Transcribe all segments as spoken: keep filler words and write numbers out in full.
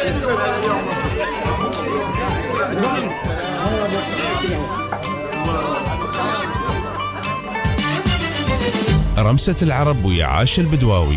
رمسة العرب ويا عاش البدواوي.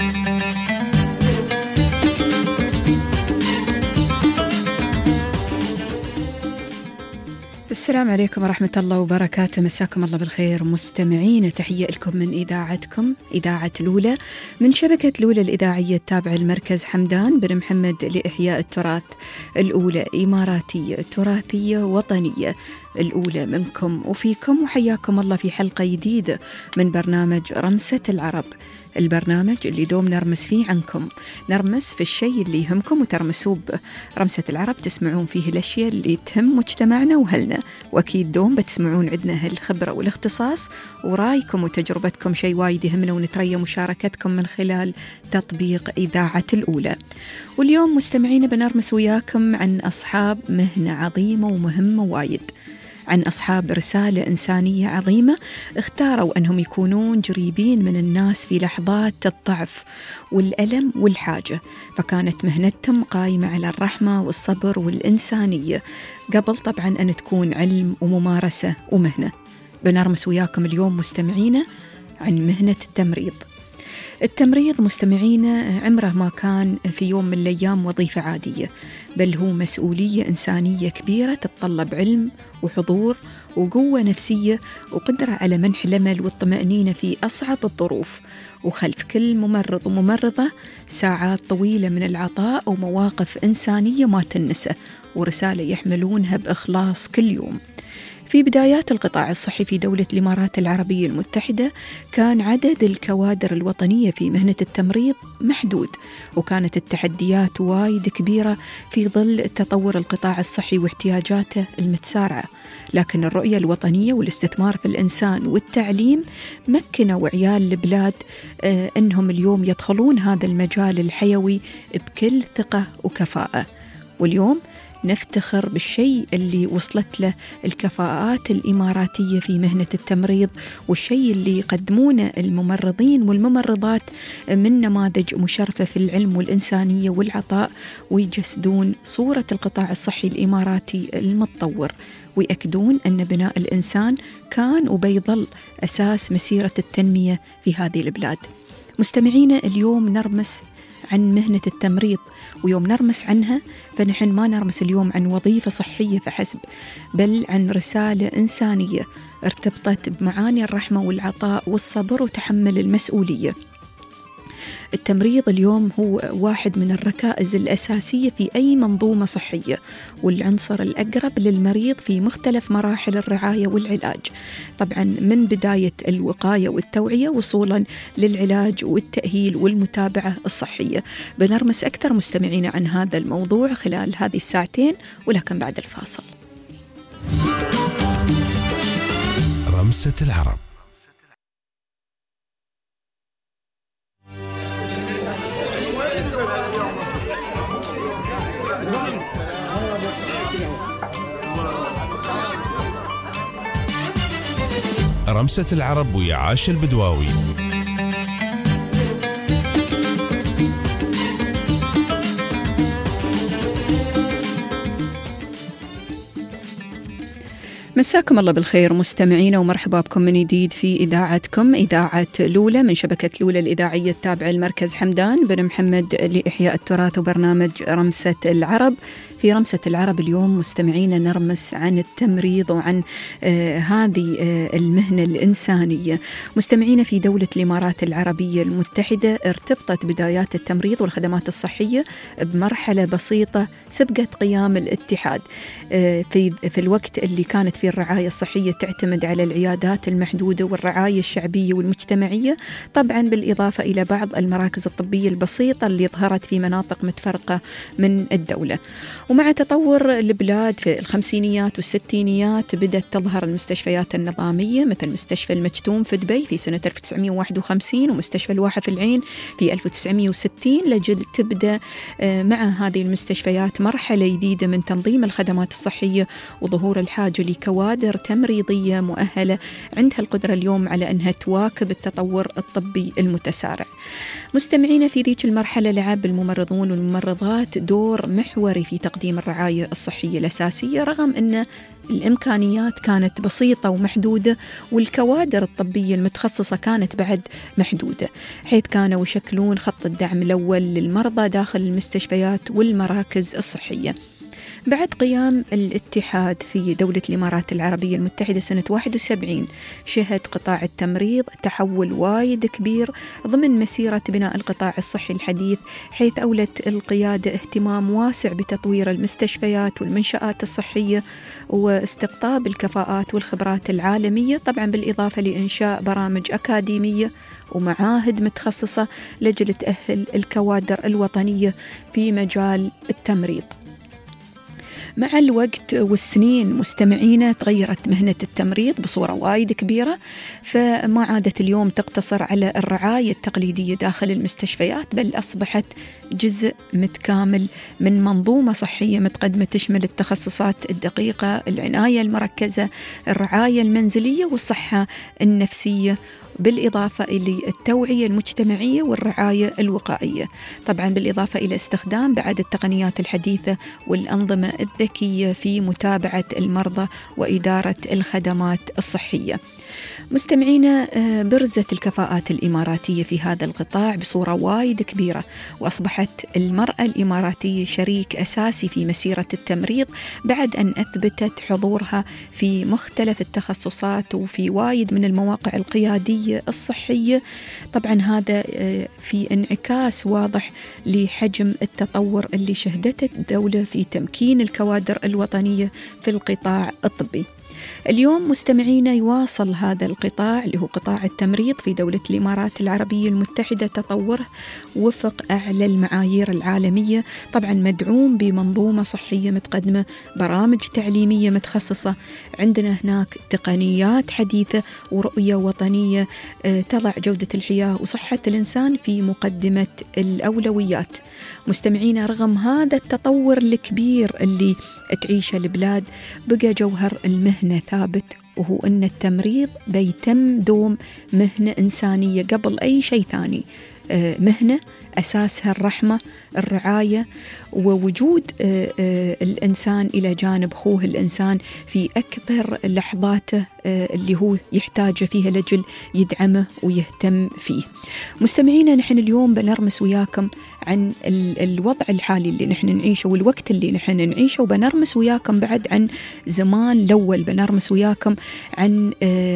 السلام عليكم ورحمة الله وبركاته، مساكم الله بالخير مستمعين. تحية لكم من إذاعتكم إذاعة لولا من شبكة لولا الإذاعية التابعة لمركز حمدان بن محمد لإحياء التراث. الأولى إماراتية تراثية وطنية، الأولى منكم وفيكم، وحياكم الله في حلقة جديدة من برنامج رمسة العرب، البرنامج اللي دوم نرمس فيه عنكم، نرمس في الشيء اللي يهمكم وترمسوه به. رمسة العرب تسمعون فيه الأشياء اللي تهم مجتمعنا وهلنا، وأكيد دوم بتسمعون عندنا هالخبرة والاختصاص ورايكم وتجربتكم، شيء وايد يهمنا ونتريا مشاركتكم من خلال تطبيق إذاعة الأولى. واليوم مستمعين بنرمس وياكم عن أصحاب مهنة عظيمة ومهمة وايد، عن أصحاب رسالة إنسانية عظيمة اختاروا أنهم يكونون جريبين من الناس في لحظات الضعف والألم والحاجة، فكانت مهنتهم قائمة على الرحمة والصبر والإنسانية قبل طبعا أن تكون علم وممارسة ومهنة. بنرمس وياكم اليوم مستمعين عن مهنة التمريض. التمريض مستمعين عمره ما كان في يوم من الأيام وظيفة عادية، بل هو مسؤولية إنسانية كبيرة تتطلب علم وحضور وقوة نفسية وقدرة على منح الأمل والطمأنينة في أصعب الظروف. وخلف كل ممرض وممرضة ساعات طويلة من العطاء ومواقف إنسانية ما تنسى، ورسالة يحملونها بإخلاص كل يوم. في بدايات القطاع الصحي في دولة الإمارات العربية المتحدة كان عدد الكوادر الوطنية في مهنة التمريض محدود، وكانت التحديات وايد كبيرة في ظل تطور القطاع الصحي واحتياجاته المتسارعة، لكن الرؤية الوطنية والاستثمار في الإنسان والتعليم مكنوا عيال البلاد آه أنهم اليوم يدخلون هذا المجال الحيوي بكل ثقة وكفاءة. واليوم نفتخر بالشيء اللي وصلت له الكفاءات الإماراتية في مهنة التمريض، والشيء اللي يقدمونه الممرضين والممرضات من نماذج مشرفة في العلم والإنسانية والعطاء، ويجسدون صورة القطاع الصحي الإماراتي المتطور، ويأكدون أن بناء الإنسان كان وبيظل أساس مسيرة التنمية في هذه البلاد. مستمعين اليوم نرمس عن مهنة التمريض، ويوم نرمس عنها فنحن ما نرمس اليوم عن وظيفة صحية فحسب، بل عن رسالة إنسانية ارتبطت بمعاني الرحمة والعطاء والصبر وتحمل المسؤولية. التمريض اليوم هو واحد من الركائز الأساسية في أي منظومة صحية، والعنصر الأقرب للمريض في مختلف مراحل الرعاية والعلاج، طبعا من بداية الوقاية والتوعية وصولا للعلاج والتأهيل والمتابعة الصحية. بنرمس أكثر مستمعين عن هذا الموضوع خلال هذه الساعتين، ولكن بعد الفاصل. رمسة العرب. رمسة العرب ويا عاش البدواوي. مساكم الله بالخير مستمعينا، ومرحبا بكم من جديد في إذاعتكم إذاعة لولا من شبكة لولا الإذاعية التابعة لمركز حمدان بن محمد لإحياء التراث، وبرنامج رمسة العرب. في رمسة العرب اليوم مستمعينا نرمس عن التمريض وعن آه هذه آه المهنة الإنسانية. مستمعينا في دولة الإمارات العربية المتحدة ارتبطت بدايات التمريض والخدمات الصحية بمرحلة بسيطة سبقت قيام الاتحاد آه في, في الوقت اللي كانت في الرعاية الصحية تعتمد على العيادات المحدودة والرعاية الشعبية والمجتمعية، طبعا بالإضافة إلى بعض المراكز الطبية البسيطة اللي ظهرت في مناطق متفرقة من الدولة. ومع تطور البلاد في الخمسينيات والستينيات بدأت تظهر المستشفيات النظامية مثل مستشفى المجتوم في دبي في سنة ألف وتسعمائة وواحد وخمسين ومستشفى الواحة في العين في ألف وتسعمائة وستين، لجل تبدأ مع هذه المستشفيات مرحلة جديدة من تنظيم الخدمات الصحية وظهور الحاجة لكوادر كوادر تمريضية مؤهلة عندها القدرة اليوم على أنها تواكب التطور الطبي المتسارع. مستمعينا، في ذيك المرحلة لعب الممرضون والممرضات دور محوري في تقديم الرعاية الصحية الأساسية، رغم أن الإمكانيات كانت بسيطة ومحدودة والكوادر الطبية المتخصصة كانت بعد محدودة، حيث كانوا يشكلون خط الدعم الأول للمرضى داخل المستشفيات والمراكز الصحية. بعد قيام الاتحاد في دولة الإمارات العربية المتحدة سنة واحد وسبعين، شهد قطاع التمريض تحول وايد كبير ضمن مسيرة بناء القطاع الصحي الحديث، حيث أولت القيادة اهتمام واسع بتطوير المستشفيات والمنشآت الصحية واستقطاب الكفاءات والخبرات العالمية، طبعا بالإضافة لإنشاء برامج أكاديمية ومعاهد متخصصة لأجل تأهل الكوادر الوطنية في مجال التمريض. مع الوقت والسنين مستمعينا تغيرت مهنة التمريض بصورة وايد كبيرة، فما عادت اليوم تقتصر على الرعاية التقليدية داخل المستشفيات، بل أصبحت جزء متكامل من منظومة صحية متقدمة تشمل التخصصات الدقيقة، العناية المركزة، الرعاية المنزلية والصحة النفسية، بالإضافة إلى التوعية المجتمعية والرعاية الوقائية، طبعا بالإضافة إلى استخدام بعد التقنيات الحديثة والأنظمة الذكية في متابعة المرضى وإدارة الخدمات الصحية. مستمعينا، برزت الكفاءات الإماراتية في هذا القطاع بصورة وايد كبيرة، وأصبحت المرأة الإماراتية شريك أساسي في مسيرة التمريض بعد أن أثبتت حضورها في مختلف التخصصات وفي وايد من المواقع القيادية الصحية. طبعا هذا في انعكاس واضح لحجم التطور اللي شهدته الدولة في تمكين الكوادر الوطنية في القطاع الطبي. اليوم مستمعينا يواصل هذا القطاع اللي هو قطاع التمريض في دولة الإمارات العربية المتحدة تطوره وفق أعلى المعايير العالمية، طبعا مدعوم بمنظومة صحية متقدمة، برامج تعليمية متخصصة، عندنا هناك تقنيات حديثة ورؤية وطنية تضع جودة الحياة وصحة الإنسان في مقدمة الأولويات. مستمعينا، رغم هذا التطور الكبير اللي تعيشه البلاد، بقى جوهر المهنة ثابت، وهو أن التمريض بيتم دوم مهنة إنسانية قبل أي شيء ثاني، مهنة أساسها الرحمة، الرعاية، ووجود الإنسان إلى جانب أخوه الإنسان في أكثر لحظاته اللي هو يحتاج فيها لجل يدعمه ويهتم فيه. مستمعينا، نحن اليوم بنرمس وياكم عن الوضع الحالي اللي نحن نعيشه والوقت اللي نحن نعيشه، وبنرمس وياكم بعد عن زمان الأول، بنرمس وياكم عن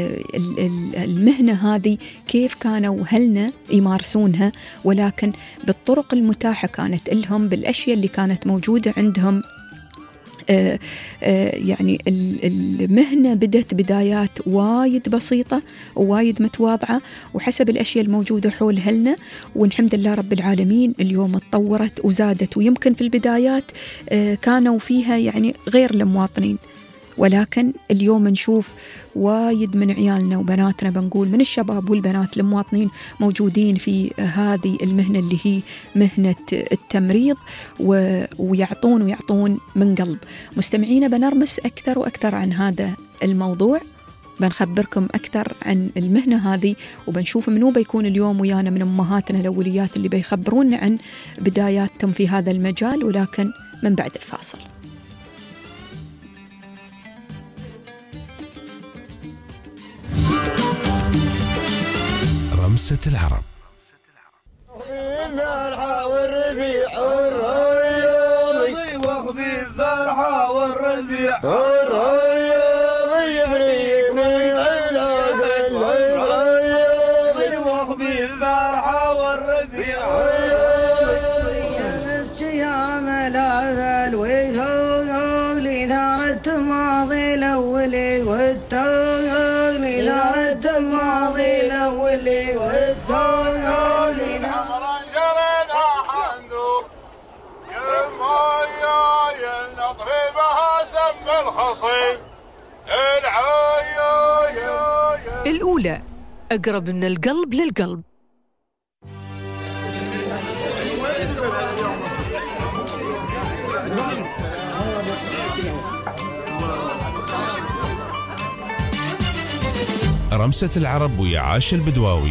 المهنة هذه كيف كانوا أهلنا يمارسونها، ولكن بالطرق المتاحة كانت لهم، بالأشياء اللي كانت موجودة عندهم. آه آه يعني المهنة بدت بدايات وايد بسيطة ووايد متواضعة وحسب الأشياء الموجودة حول هلنا، والحمد لله رب العالمين اليوم اتطورت وزادت، ويمكن في البدايات آه كانوا فيها يعني غير المواطنين، ولكن اليوم نشوف وايد من عيالنا وبناتنا، بنقول من الشباب والبنات المواطنين موجودين في هذه المهنة اللي هي مهنة التمريض، ويعطون ويعطون من قلب. مستمعينا، بنرمس أكثر وأكثر عن هذا الموضوع، بنخبركم أكثر عن المهنة هذه، وبنشوف منو بيكون اليوم ويانا من أمهاتنا الأوليات اللي بيخبرونا عن بداياتهم في هذا المجال، ولكن من بعد الفاصل. رمسة العرب. الفرحة والربيع والرياض، وخفي الفرحة والربيع والرياض، يبري من علاج الرياض، وخفي الفرحة والربيع والرياض، يا ملاذ الوجوه لثارة الماضي الأولي والتوغل، لثارة الماضي الأولي والتوغل، نهرا جرنا حندو يا ينطفي بها سم الخصيب العيا. الأولى أقرب من القلب للقلب. رمسة العرب ويا عاشر البدواوي.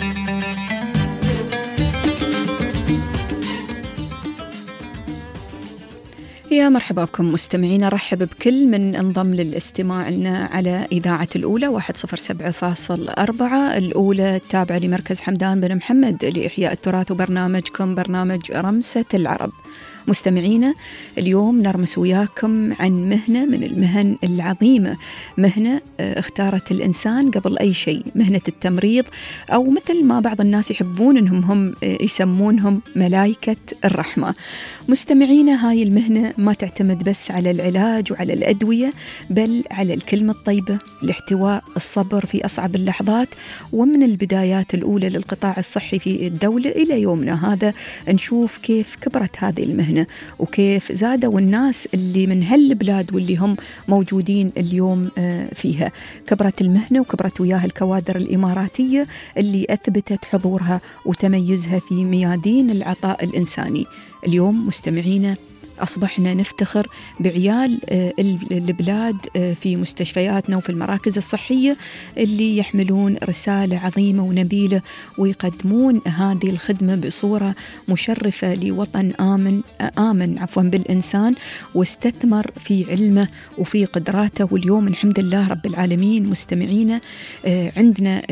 يا مرحبا بكم مستمعين، رحب بكل من انضم للاستماع لنا على إذاعة الأولى واحد صفر سبعة فاصل أربعة. الأولى تابعة لمركز حمدان بن محمد لإحياء التراث، وبرنامجكم برنامج رمسة العرب. مستمعينا، اليوم نرمس وياكم عن مهنة من المهن العظيمة، مهنة اختارت الإنسان قبل أي شيء، مهنة التمريض، أو مثل ما بعض الناس يحبون أنهم هم يسمونهم ملائكة الرحمة. مستمعينا، هاي المهنة ما تعتمد بس على العلاج وعلى الأدوية، بل على الكلمة الطيبة، الاحتواء، الصبر في أصعب اللحظات. ومن البدايات الأولى للقطاع الصحي في الدولة إلى يومنا هذا نشوف كيف كبرت هذه المهنة وكيف زادوا الناس اللي من هالبلاد واللي هم موجودين اليوم فيها. كبرت المهنة وكبرت وياها الكوادر الإماراتية اللي أثبتت حضورها وتميزها في ميادين العطاء الإنساني. اليوم مستمعينا أصبحنا نفتخر بعيال البلاد في مستشفياتنا وفي المراكز الصحية اللي يحملون رسالة عظيمة ونبيلة ويقدمون هذه الخدمة بصورة مشرفة لوطن آمن آمن عفوا بالإنسان، واستثمر في علمه وفي قدراته. واليوم الحمد لله رب العالمين مستمعينا عندنا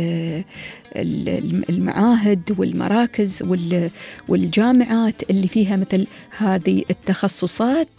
المعاهد والمراكز والجامعات اللي فيها مثل هذه التخصصات.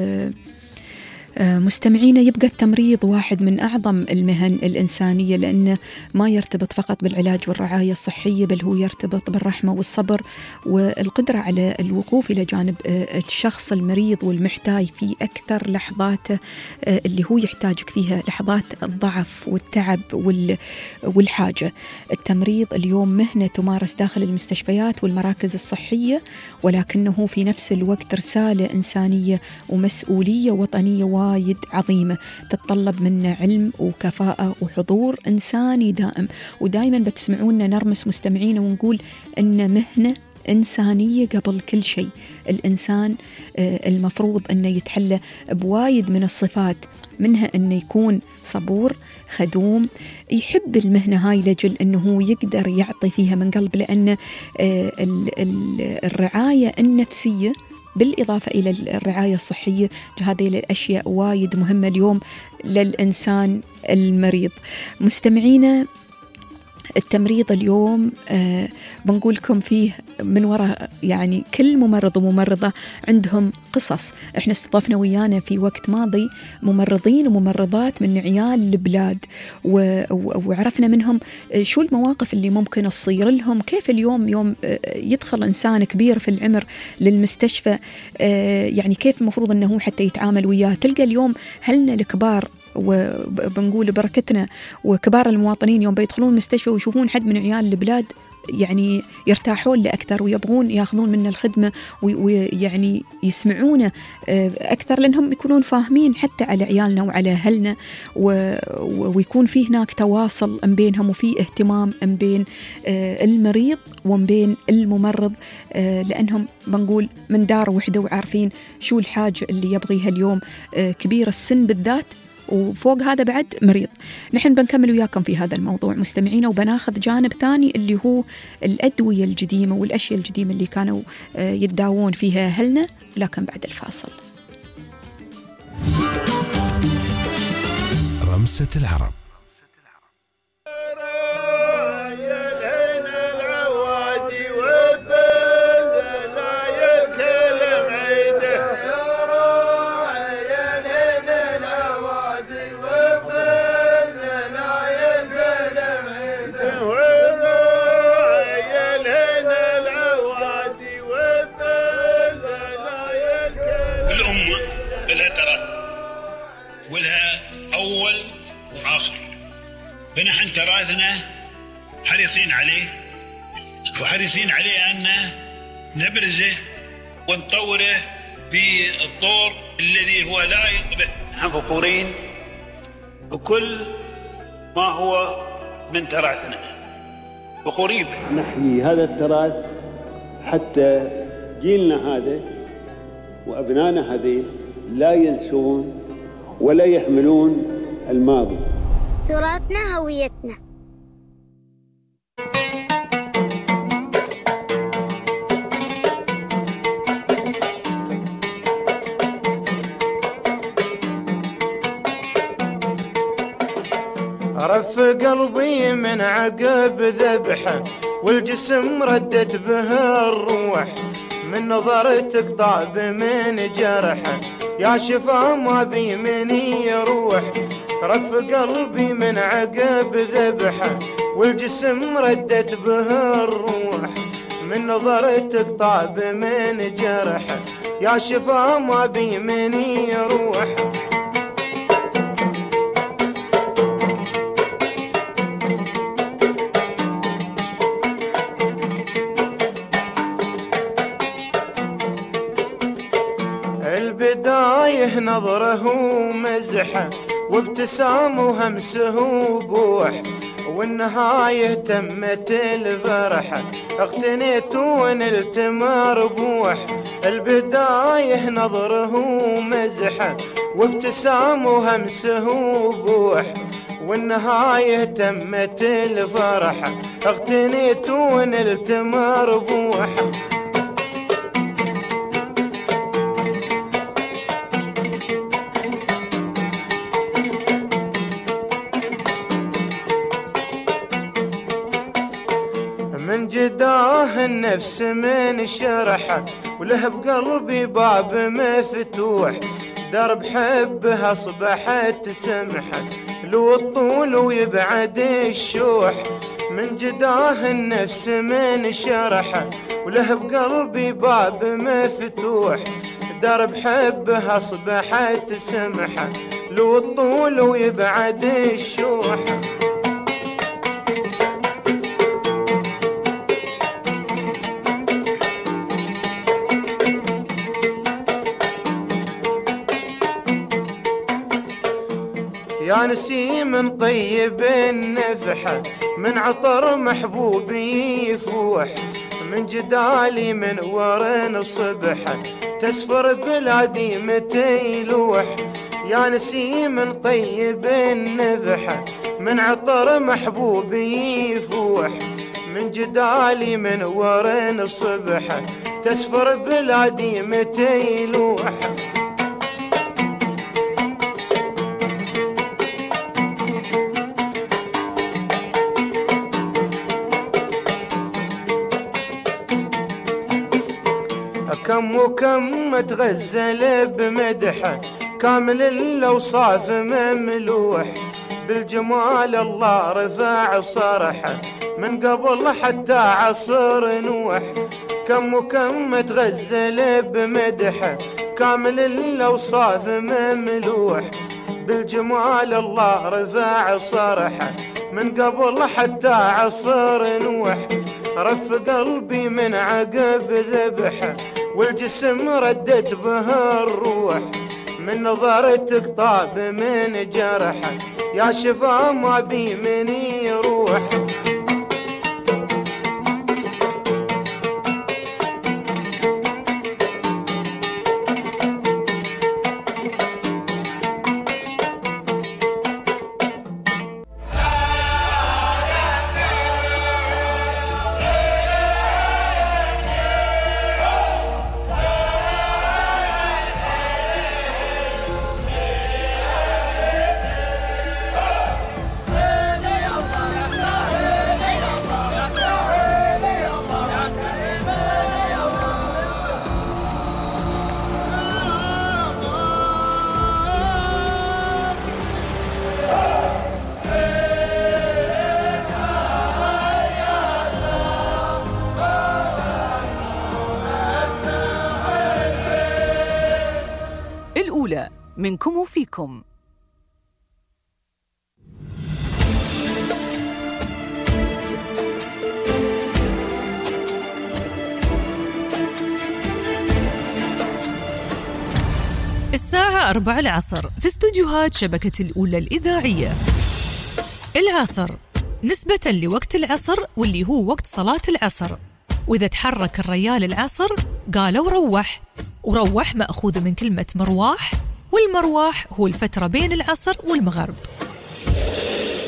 مستمعينا، يبقى التمريض واحد من أعظم المهن الإنسانية، لأنه ما يرتبط فقط بالعلاج والرعاية الصحية، بل هو يرتبط بالرحمة والصبر والقدرة على الوقوف إلى جانب الشخص المريض والمحتاج في أكثر لحظاته اللي هو يحتاجك فيها، لحظات الضعف والتعب والحاجة. التمريض اليوم مهنة تمارس داخل المستشفيات والمراكز الصحية، ولكنه في نفس الوقت رسالة إنسانية ومسؤولية وطنية وايد عظيمة تتطلب منا علم وكفاءة وحضور إنساني دائم. ودائما بتسمعونا نرمس مستمعين ونقول أن مهنة إنسانية قبل كل شيء. الإنسان المفروض أنه يتحلى بوايد من الصفات، منها أنه يكون صبور، خدوم، يحب المهنة هاي لجل أنه يقدر يعطي فيها من قلب، لأن الرعاية النفسية بالإضافة إلى الرعاية الصحية هذه الأشياء وايد مهمة اليوم للإنسان المريض. مستمعينا، التمريض اليوم آه بنقولكم فيه من وراء يعني كل ممرض وممرضة عندهم قصص. احنا استضفنا ويانا في وقت ماضي ممرضين وممرضات من عيال البلاد، وعرفنا منهم شو المواقف اللي ممكن تصير لهم، كيف اليوم يوم يدخل إنسان كبير في العمر للمستشفى آه يعني كيف المفروض أنه حتى يتعامل وياه. تلقى اليوم هلنا الكبار وبنقول بركتنا وكبار المواطنين يوم بيدخلون المستشفى ويشوفون حد من عيال البلاد يعني يرتاحون له أكثر ويبغون يأخذون منه الخدمة ويعني يسمعونه أكثر، لأنهم يكونون فاهمين حتى على عيالنا وعلى أهلنا، ويكون فيه هناك تواصل أم بينهم وفي اهتمام أم بين المريض وأم بين الممرض، لأنهم بنقول من دار وحدة وعارفين شو الحاجة اللي يبغيها اليوم كبير السن بالذات، وفوق هذا بعد مريض. نحن بنكمل وياكم في هذا الموضوع مستمعين، وبناخذ جانب ثاني اللي هو الأدوية القديمة والأشياء القديمة اللي كانوا يتداوون فيها أهلنا، لكن بعد الفاصل. رمسة العرب. فنحن تراثنا حريصين عليه وحريصين عليه أن نبرزه ونطوره بالطور الذي هو لائق به. نحن فخورين بكل ما هو من تراثنا، فخورين به. نحيي هذا التراث حتى جيلنا هذا وأبنائنا هذه لا ينسون ولا يحملون الماضي. تراثنا هويتنا. رف قلبي من عقب ذبحه والجسم ردت به الروح، من نظرتك طاب من جرحه يا شفا ما بي من يروح. رف قلبي من عقب ذبحه والجسم ردت به الروح، من نظرتك طاب من جرحه يا شفا ما بي من يروح. البداية نظره ومزحه وابتسامه وهمسه وبوح، والنهاية تمت الفرحة اغتنيت ونلت مربوح. البداية نظره ومزحه وابتسامه وهمسه وبوح، والنهاية تمت الفرحة اغتنيت ونلت مربوح. من جداه النفس من شرحه وله بقلبي باب مفتوح، درب حبها اصبحت سمحه لو الطول ويبعد الشوح. من جداه النفس من شرحه وله بقلبي باب مفتوح، درب حبها اصبحت سمحه لو الطول ويبعد الشوح. يا نسيم طيب النفحة من عطر محبوبي يفوح، من جدالي من ورن الصبحة تسفر بلادي متى يلوح. يا نسيم طيب النفحة من عطر محبوبي يفوح، من جدالي من ورن الصبحة تسفر بلادي متى يلوح. كم وكم تغزل بمدحه كامل الأوصاف مملوح، بالجمال الله رفع صرحه من قبل حتى عصر نوح. كم وكم تغزل بمدحه كامل الأوصاف مملوح، بالجمال الله رفع صرحه من قبل حتى عصر نوح. رف قلبي من عقب ذبحه والجسم ردت به الروح، من نظرتك طاب من جرحه يا شفا ما بي من يروح. الأولى منكم وفيكم. الساعة أربع العصر في استوديوهات شبكة الأولى الإذاعية. العصر نسبة لوقت العصر واللي هو وقت صلاة العصر، وإذا تحرك الريال العصر قالوا روح، وروح مأخوذ من كلمة مرواح، والمرواح هو الفترة بين العصر والمغرب.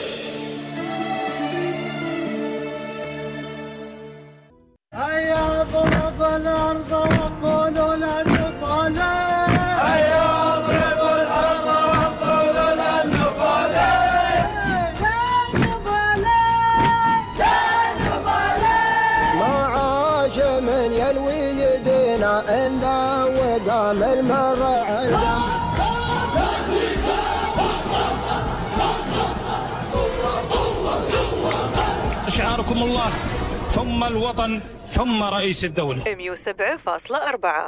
يدينا إن ذا وقام المرعى. شعاركم الله ثم الوطن ثم رئيس الدولة. مية وسبعة فاصلة أربعة.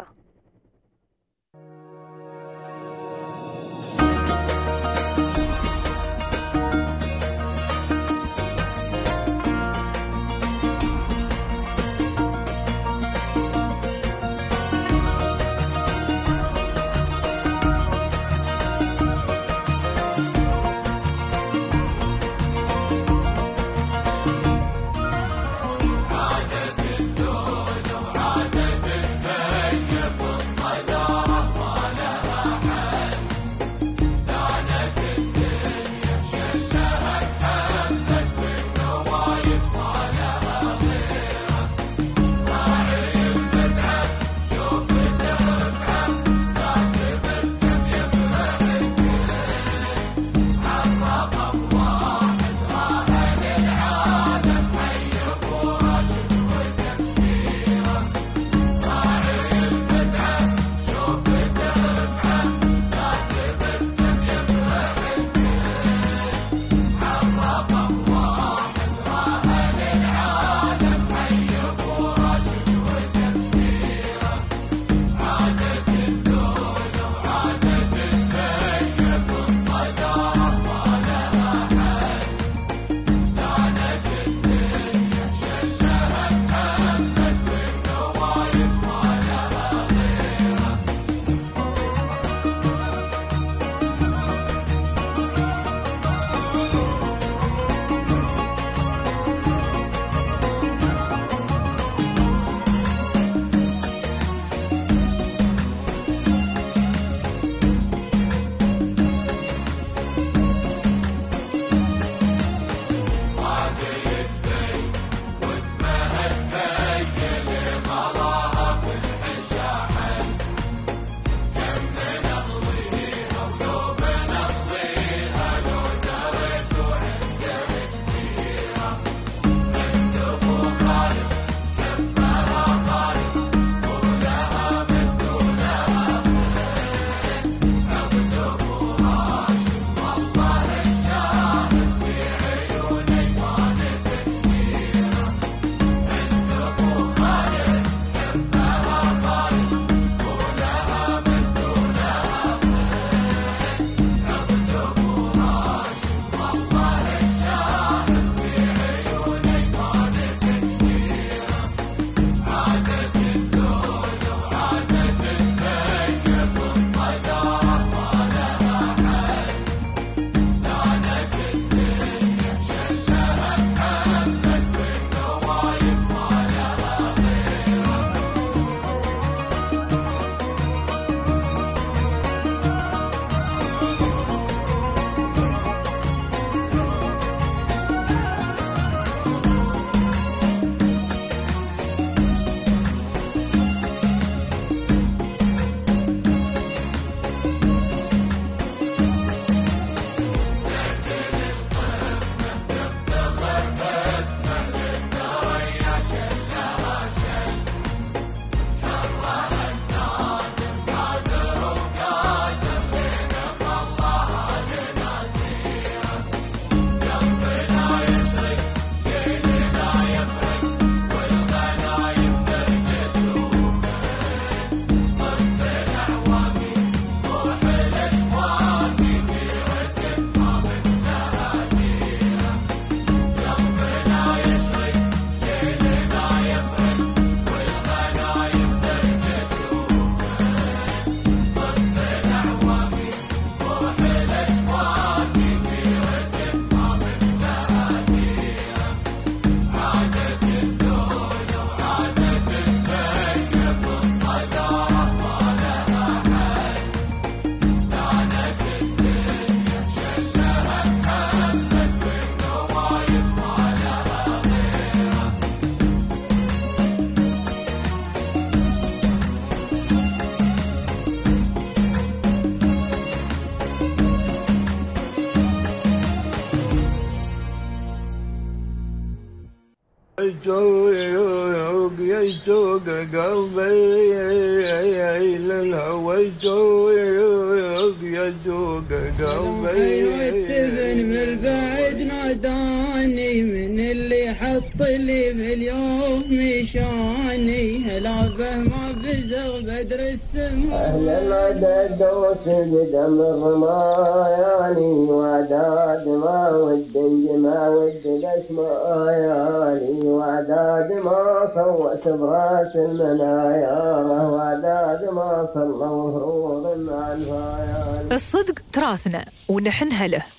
يشوق يشوق قلبي للهوى يذوق يذوق قلبي والتبن من بعد ناداني من اللي حط لي في اليوم مشاني هلا ما بزغ بدر السماء أهلا عدد وسجد أمر رماياني وعداد ما ود ما ود الأسماء ياني وعداد ما صوت براس المنايا وعداد ما صلوا فروض مع الفايان. الصدق تراثنا ونحنها له.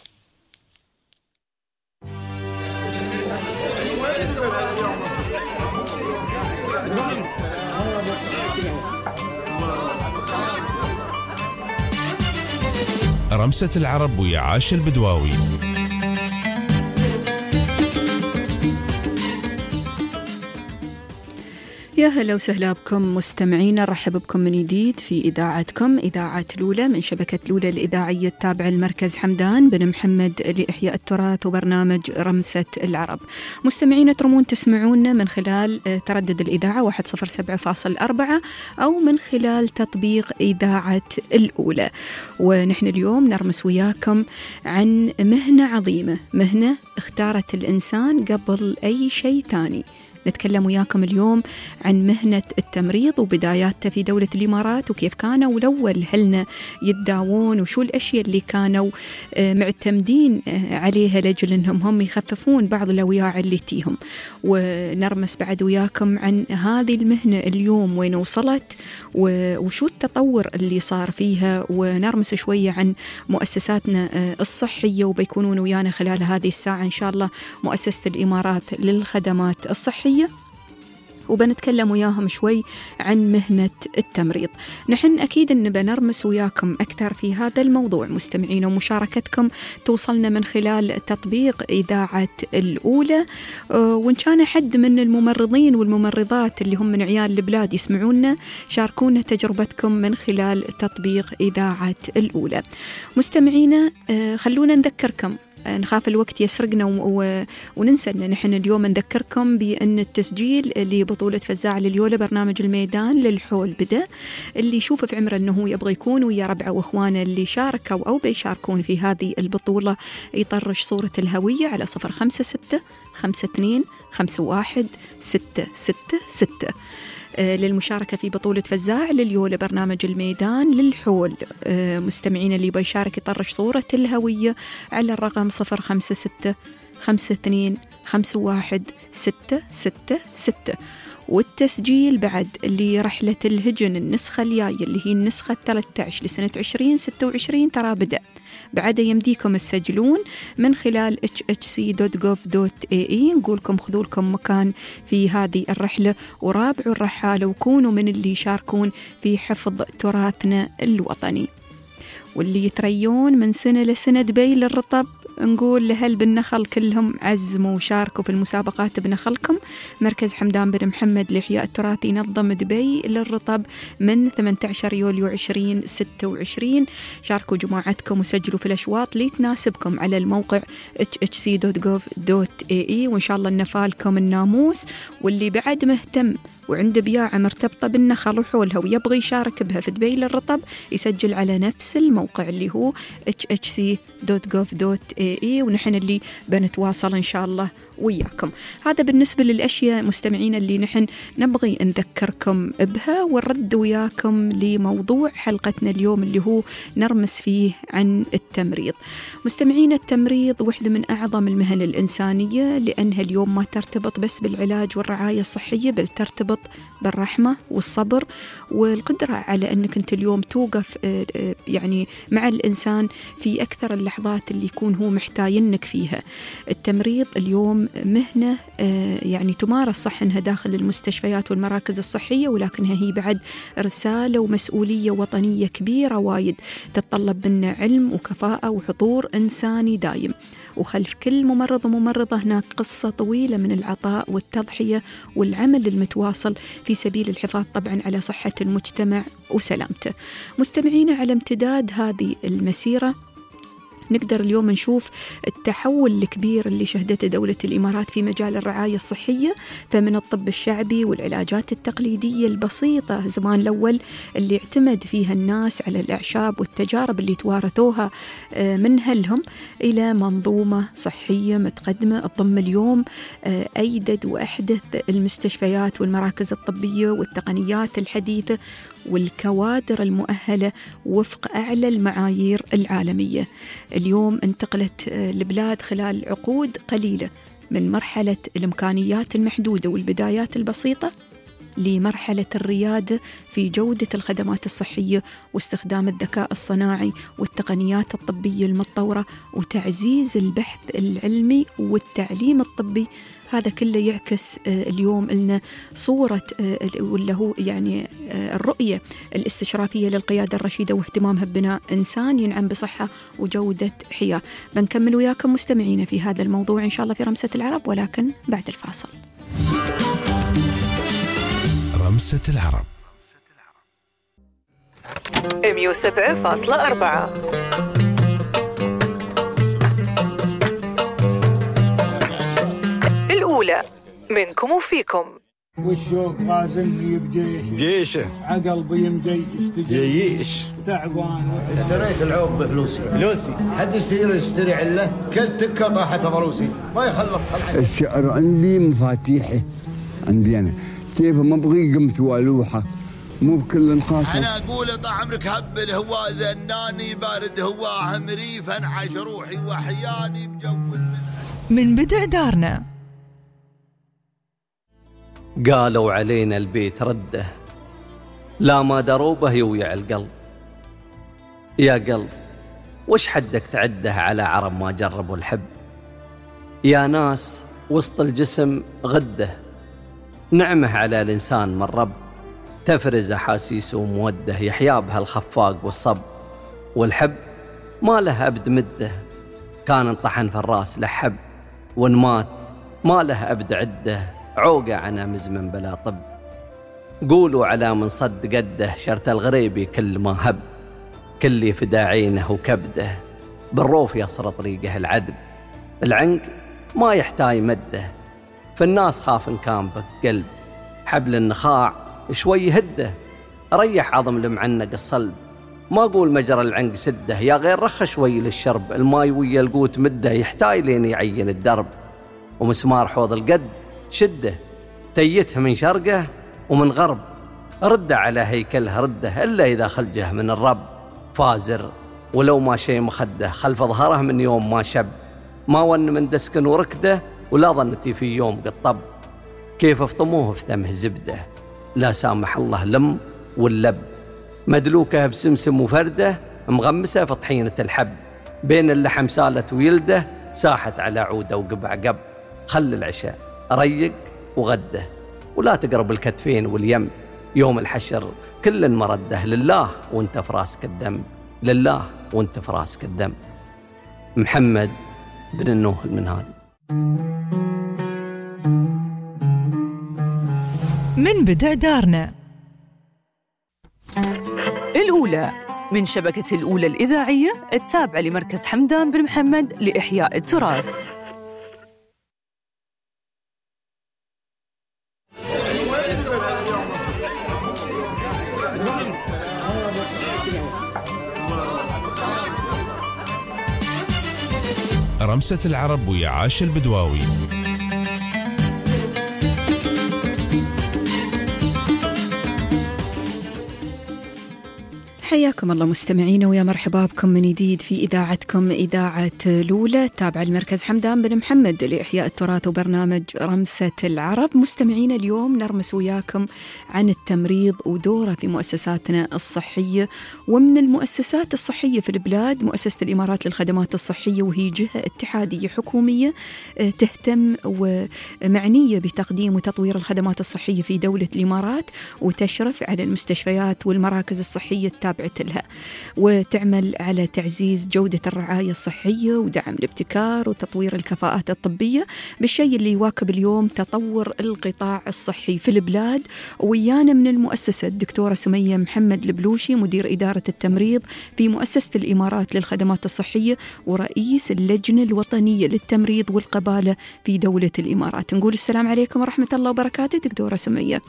رمسة العرب ويا عاش البدواوي. يا هلا وسهلا بكم مستمعينا، رحب بكم من جديد في إذاعتكم إذاعة لولا من شبكة لولا الإذاعية التابعة للمركز حمدان بن محمد لإحياء التراث وبرنامج رمسة العرب. مستمعينا ترمون تسمعونا من خلال تردد الإذاعة واحد صفر سبعة فاصل أربعة أو من خلال تطبيق إذاعة الأولى. ونحن اليوم نرمس وياكم عن مهنة عظيمة، مهنة اختارت الإنسان قبل أي شيء ثاني. نتكلم وياكم اليوم عن مهنة التمريض وبداياتها في دولة الإمارات، وكيف كانوا الأول هلنا يتداوون، وشو الأشياء اللي كانوا معتمدين عليها لأجل أنهم هم يخففون بعض الأوجاع اللي تيهم. ونرمس بعد وياكم عن هذه المهنة اليوم وين وصلت وشو التطور اللي صار فيها، ونرمس شوية عن مؤسساتنا الصحية، وبيكونون ويانا خلال هذه الساعة إن شاء الله مؤسسة الإمارات للخدمات الصحية، وبنتكلم وياهم شوي عن مهنة التمريض. نحن أكيد أن بنرمس وياكم أكثر في هذا الموضوع مستمعين، ومشاركتكم توصلنا من خلال تطبيق إذاعة الأولى، وإن كان حد من الممرضين والممرضات اللي هم من عيال البلاد يسمعونا شاركونا تجربتكم من خلال تطبيق إذاعة الأولى. مستمعينا خلونا نذكركم، نخاف الوقت يسرقنا و... وننسى أن نحن اليوم نذكركم بأن التسجيل لبطولة فزاع لليولة برنامج الميدان للحول بدأ. اللي يشوف في عمره أنه يبغى يكون ويا ربعه وإخوانه اللي شاركوا أو بيشاركون في هذه البطولة يطرش صورة الهوية على صفر خمسة ستة خمسة اثنين خمسة واحد ستة ستة ستة للمشاركة في بطولة فزاع لليولة برنامج الميدان للحول. مستمعين اللي بيشارك يطرش صورة الهوية على الرقم صفر خمسة ستة خمسة اثنين خمسة واحد ستة ستة ستة. والتسجيل بعد لرحلة الهجن النسخة الجاية اللي هي النسخة ثلاثة عشر لسنة عشرين ستة وعشرين ترى بدأ، بعد يمديكم تسجلون من خلال اتش اتش سي دوت جوف دوت اي اي. نقولكم خذوا لكم مكان في هذه الرحلة ورابعوا الرحالة وكونوا من اللي يشاركون في حفظ تراثنا الوطني. واللي يتريون من سنة لسنة دبي للرطب نقول لهل بالنخل كلهم عزموا وشاركوا في المسابقات بنخلكم. مركز حمدان بن محمد لإحياء التراث ينظم دبي للرطب من ثمانية عشر يوليو عشرين ستة وعشرين. شاركوا جماعتكم وسجلوا في الأشواط اللي تناسبكم على الموقع اتش اتش سي دوت جوف دوت اي اي، وإن شاء الله نفالكم الناموس. واللي بعد مهتم وعنده بياعة مرتبطة بالنخل وحولها ويبغى يشارك بها في دبي للرطب يسجل على نفس الموقع اللي هو اتش اتش سي دوت جوف دوت اي اي، ونحن اللي بنتواصل إن شاء الله وياكم. هذا بالنسبة للأشياء مستمعين اللي نحن نبغي نذكركم بها، ونرد وياكم لموضوع حلقتنا اليوم اللي هو نرمس فيه عن التمريض. مستمعين التمريض واحدة من أعظم المهن الإنسانية، لأنها اليوم ما ترتبط بس بالعلاج والرعاية الصحية، بل ترتبط بالرحمة والصبر والقدرة على أنك أنت اليوم توقف يعني مع الإنسان في أكثر اللحظات اللي يكون هو محتاجينك فيها. التمريض اليوم مهنة يعني تمارس صح أنها داخل المستشفيات والمراكز الصحية، ولكنها هي بعد رسالة ومسؤولية وطنية كبيرة وايد تتطلب منا علم وكفاءة وحضور إنساني دايم. وخلف كل ممرض وممرضة هناك قصة طويلة من العطاء والتضحية والعمل المتواصل في سبيل الحفاظ طبعا على صحة المجتمع وسلامته. مستمعين على امتداد هذه المسيرة نقدر اليوم نشوف التحول الكبير اللي شهدته دولة الإمارات في مجال الرعاية الصحية. فمن الطب الشعبي والعلاجات التقليدية البسيطة زمان الأول اللي اعتمد فيها الناس على الأعشاب والتجارب اللي توارثوها من أهلهم، إلى منظومة صحية متقدمة تضم اليوم أيدد وأحدث المستشفيات والمراكز الطبية والتقنيات الحديثة والكوادر المؤهلة وفق أعلى المعايير العالمية. اليوم انتقلت البلاد خلال عقود قليلة من مرحلة الإمكانيات المحدودة والبدايات البسيطة لمرحلة الريادة في جودة الخدمات الصحية واستخدام الذكاء الصناعي والتقنيات الطبية المتطورة وتعزيز البحث العلمي والتعليم الطبي. هذا كله يعكس اليوم لنا صورة ولا هو يعني الرؤية الاستشرافية للقيادة الرشيدة واهتمامها ببناء إنسان ينعم بصحة وجودة حياة. بنكمل وياكم مستمعين في هذا الموضوع إن شاء الله في رمسة العرب، ولكن بعد الفاصل. رمسة العرب مية وسبعة فاصلة أربعة. الأولى منكم وفيكم. والشوق غازني بجيشه جيشه عقل بيمجي جيش تعبان. اشتريت العوب بفلوسي فلوسي حد يشتري يشتري عله كل تكه طاحت ضروسي ما يخلص الحين. الشعر عندي مفاتيحه عندي انا كيف ما ابغي قمت والوحه مو بكل خاصه. انا اقول طال عمرك هب الهواء ذناني بارد هواه مريف انعش روحي وحياني بجو المنهج. من بدع دارنا قالوا علينا البيت رده لا ما دروبه يويع القلب. يا قلب وش حدك تعده على عرب ما جربوا الحب. يا ناس وسط الجسم غده نعمه على الإنسان من رب تفرز أحاسيس وموده يحيا بها الخفاق والصب. والحب ما له أبد مده كان انطحن في الراس لحب ونمات ما له أبد عده عوقة عنا مزمن بلا طب. قولوا على من صد قده شرط الغريبي كل ما هب كل فداعينه وكبده بالروف يصر طريقه العدب. العنق ما يحتاج مده فالناس خاف إن كان بك قلب حبل النخاع شوي هده ريح عظم المعنق الصلب. ما أقول مجرى العنق سده يا غير رخ شوي للشرب الماي ويا القوت مده يحتاج لين يعين الدرب. ومسمار حوض القد شده تيته من شرقه ومن غرب رده على هيكله رده إلا إذا خلجه من الرب. فازر ولو ما شيء مخده خلف ظهره من يوم ما شب ما ون من دسك وركده ولا ظنتي في يوم قطب. كيف افطموه في ثمه زبده لا سامح الله لم واللب مدلوكه بسمسم وفرده مغمسه في طحينه الحب. بين اللحم سالت ويلده ساحت على عوده وقبع قب. خل العشاء ريق وغده ولا تقرب الكتفين واليم يوم الحشر كل مرده لله وانت في راسك الدم لله وانت في راسك الدم. محمد بن النوح المنهالي. من بدع دارنا الأولى من شبكة الأولى الإذاعية التابعة لمركز حمدان بن محمد لإحياء التراث. رمسة العرب ويا عاش البدواوي. حياكم الله مستمعينا ويا مرحبا بكم من جديد في إذاعتكم إذاعة لولة تابعة المركز حمدان بن محمد لإحياء التراث وبرنامج رمسة العرب. مستمعينا اليوم نرمس وياكم عن التمريض ودوره في مؤسساتنا الصحية. ومن المؤسسات الصحية في البلاد مؤسسة الإمارات للخدمات الصحية وهي جهة اتحادية حكومية تهتم ومعنية بتقديم وتطوير الخدمات الصحية في دولة الإمارات وتشرف على المستشفيات والمراكز الصحية التابعة التابعة لها، وتعمل على تعزيز جودة الرعاية الصحية ودعم الابتكار وتطوير الكفاءات الطبية بالشيء اللي يواكب اليوم تطور القطاع الصحي في البلاد. ويانا من المؤسسة الدكتورة سمية محمد البلوشي، مدير إدارة التمريض في مؤسسة الإمارات للخدمات الصحية ورئيس اللجنة الوطنية للتمريض والقبالة في دولة الإمارات. نقول السلام عليكم ورحمة الله وبركاته دكتورة سمية.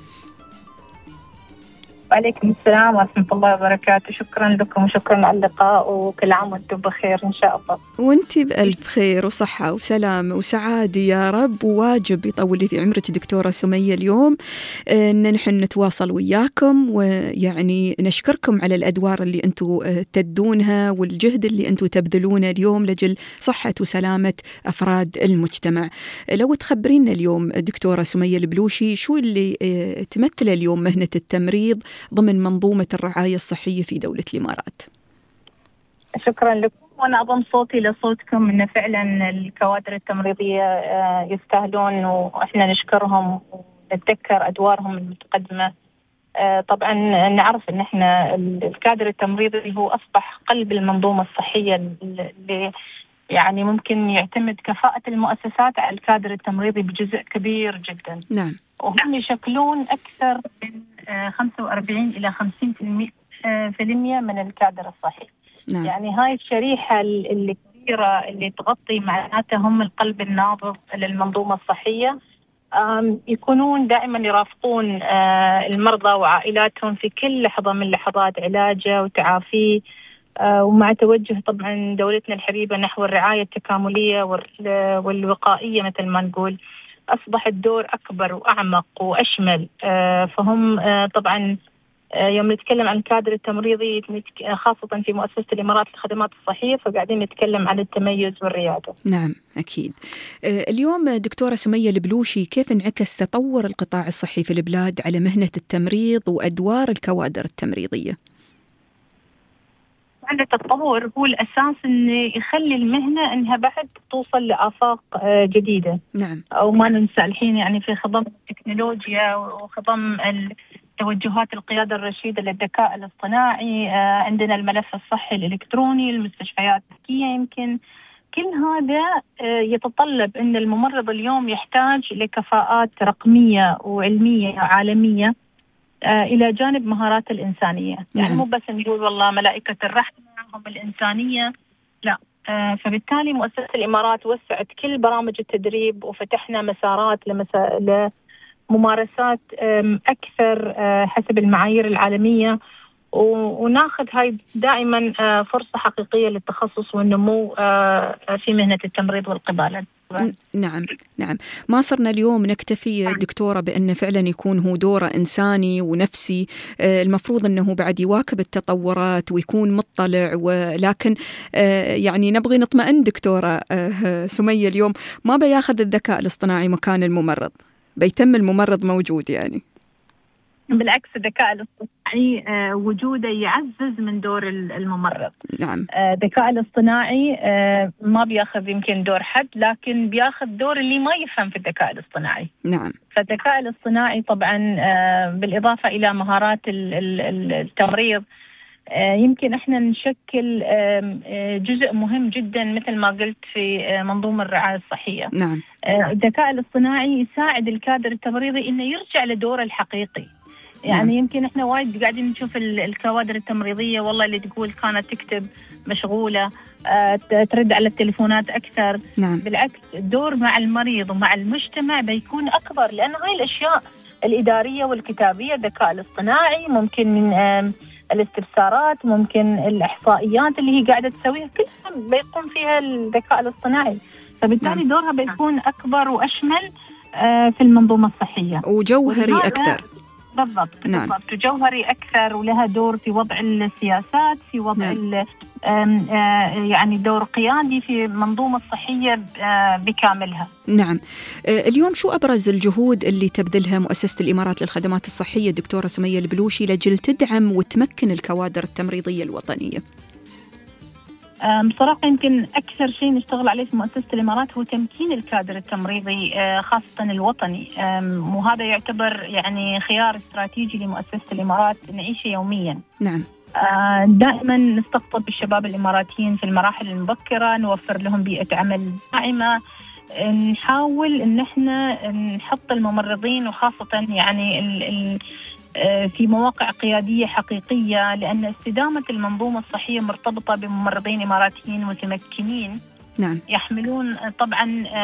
وعليكم السلام ورحمة الله وبركاته. شكرا لكم وشكرا على اللقاء، وكل عام وانتم بخير إن شاء الله. وانتي بألف خير وصحة وسلامة وسعادة يا رب. وواجب يطول في عمرك دكتورة سمية اليوم إن نحن نتواصل وياكم، ويعني نشكركم على الأدوار اللي أنتم تدونها والجهد اللي أنتم تبذلونه اليوم لجل صحة وسلامة أفراد المجتمع. لو تخبرينا اليوم دكتورة سمية البلوشي شو اللي تمثل اليوم مهنة التمريض ضمن منظومة الرعاية الصحية في دولة الإمارات؟ شكرا لكم، وأنا أضم صوتي لصوتكم أن فعلا الكوادر التمريضية يستاهلون، وإحنا نشكرهم ونتذكر أدوارهم المتقدمة. طبعا نعرف أن إحنا الكادر التمريضي هو أصبح قلب المنظومة الصحية، اللي يعني ممكن يعتمد كفاءة المؤسسات على الكادر التمريضي بجزء كبير جدا. نعم. وهم يشكلون أكثر من خمسة وأربعين إلى خمسين في المية من الكادر الصحي. نعم. يعني هاي الشريحة الكبيرة اللي تغطي معناتها هم القلب النابض للمنظومة الصحية، يكونون دائما يرافقون المرضى وعائلاتهم في كل لحظة من لحظات علاجه وتعافيه، ومع توجه طبعا دولتنا الحبيبة نحو الرعاية التكاملية والوقائية مثل ما نقول، أصبح الدور أكبر وأعمق وأشمل. فهم طبعا يوم نتكلم عن الكادر التمريضي خاصة في مؤسسة الإمارات للخدمات الصحية، فقاعدين نتكلم عن التميز والريادة. نعم أكيد. اليوم دكتورة سمية البلوشي، كيف انعكس تطور القطاع الصحي في البلاد على مهنة التمريض وأدوار الكوادر التمريضية؟ عند التطور هو الأساس إنه يخلي المهنة إنها بعد توصل لآفاق جديدة. نعم. أو ما ننسى الحين يعني في خضم التكنولوجيا وخضم توجهات القيادة الرشيدة للذكاء الاصطناعي، عندنا الملف الصحي الإلكتروني، المستشفيات الذكية، يمكن كل هذا يتطلب إن الممرض اليوم يحتاج لكفاءات رقمية وعلمية عالمية إلى جانب مهارات الإنسانية. يعني مو بس نقول والله ملائكة الرحمة هم الإنسانية، لا. فبالتالي مؤسسة الإمارات وسعت كل برامج التدريب وفتحنا مسارات لمسا... لممارسات أكثر حسب المعايير العالمية، وناخذ هاي دائما فرصة حقيقية للتخصص والنمو في مهنة التمريض والقبالة. نعم نعم. ما صرنا اليوم نكتفي دكتورة بأن فعلا يكون هو دوره إنساني ونفسي، المفروض أنه بعد يواكب التطورات ويكون مطلع، ولكن يعني نبغي نطمئن دكتورة سمية اليوم ما بياخذ الذكاء الاصطناعي مكان الممرض، بيتم الممرض موجود. يعني بالعكس الذكاء الاصطناعي وجوده يعزز من دور الممرض. نعم. الذكاء الاصطناعي ما بياخذ يمكن دور حد، لكن بياخذ دور اللي ما يفهم في الذكاء الاصطناعي. نعم. فالذكاء الاصطناعي طبعا بالإضافة إلى مهارات التمريض يمكن احنا نشكل جزء مهم جدا مثل ما قلت في منظومة الرعاية الصحية. نعم. الذكاء الاصطناعي يساعد الكادر التمريضي انه يرجع لدوره الحقيقي. يعني نعم. يمكن احنا وايد قاعدين نشوف الكوادر التمريضية والله اللي تقول كانت تكتب مشغولة، ترد على التليفونات أكثر. نعم. بالعكس الدور مع المريض ومع المجتمع بيكون أكبر، لأن هاي الأشياء الإدارية والكتابية الذكاء الاصطناعي ممكن الاستفسارات، ممكن الإحصائيات اللي هي قاعدة تسويها كلها بيقوم فيها الذكاء الاصطناعي، فبالتالي نعم. دورها بيكون أكبر وأشمل في المنظومة الصحية وجوهري أكثر. بالضبط. نعم. بالضبط وجوهري أكثر، ولها دور في وضع السياسات، في وضع نعم. يعني دور قيادي في منظومة الصحية بكاملها. نعم. اليوم شو أبرز الجهود اللي تبذلها مؤسسة الإمارات للخدمات الصحية دكتورة سمية البلوشي لجل تدعم وتمكن الكوادر التمريضية الوطنية؟ بصراحة يمكن أكثر شيء نشتغل عليه في مؤسسة الإمارات هو تمكين الكادر التمريضي خاصة الوطني، وهذا يعتبر يعني خيار استراتيجي لمؤسسة الإمارات نعيشه يوميا. نعم. دائما نستقطب الشباب الإماراتيين في المراحل المبكرة، نوفر لهم بيئة عمل داعمة، نحاول ان احنا نحط الممرضين وخاصة يعني ال ال في مواقع قيادية حقيقية، لأن استدامة المنظومة الصحية مرتبطة بممرضين إماراتيين متمكنين. نعم. يحملون طبعا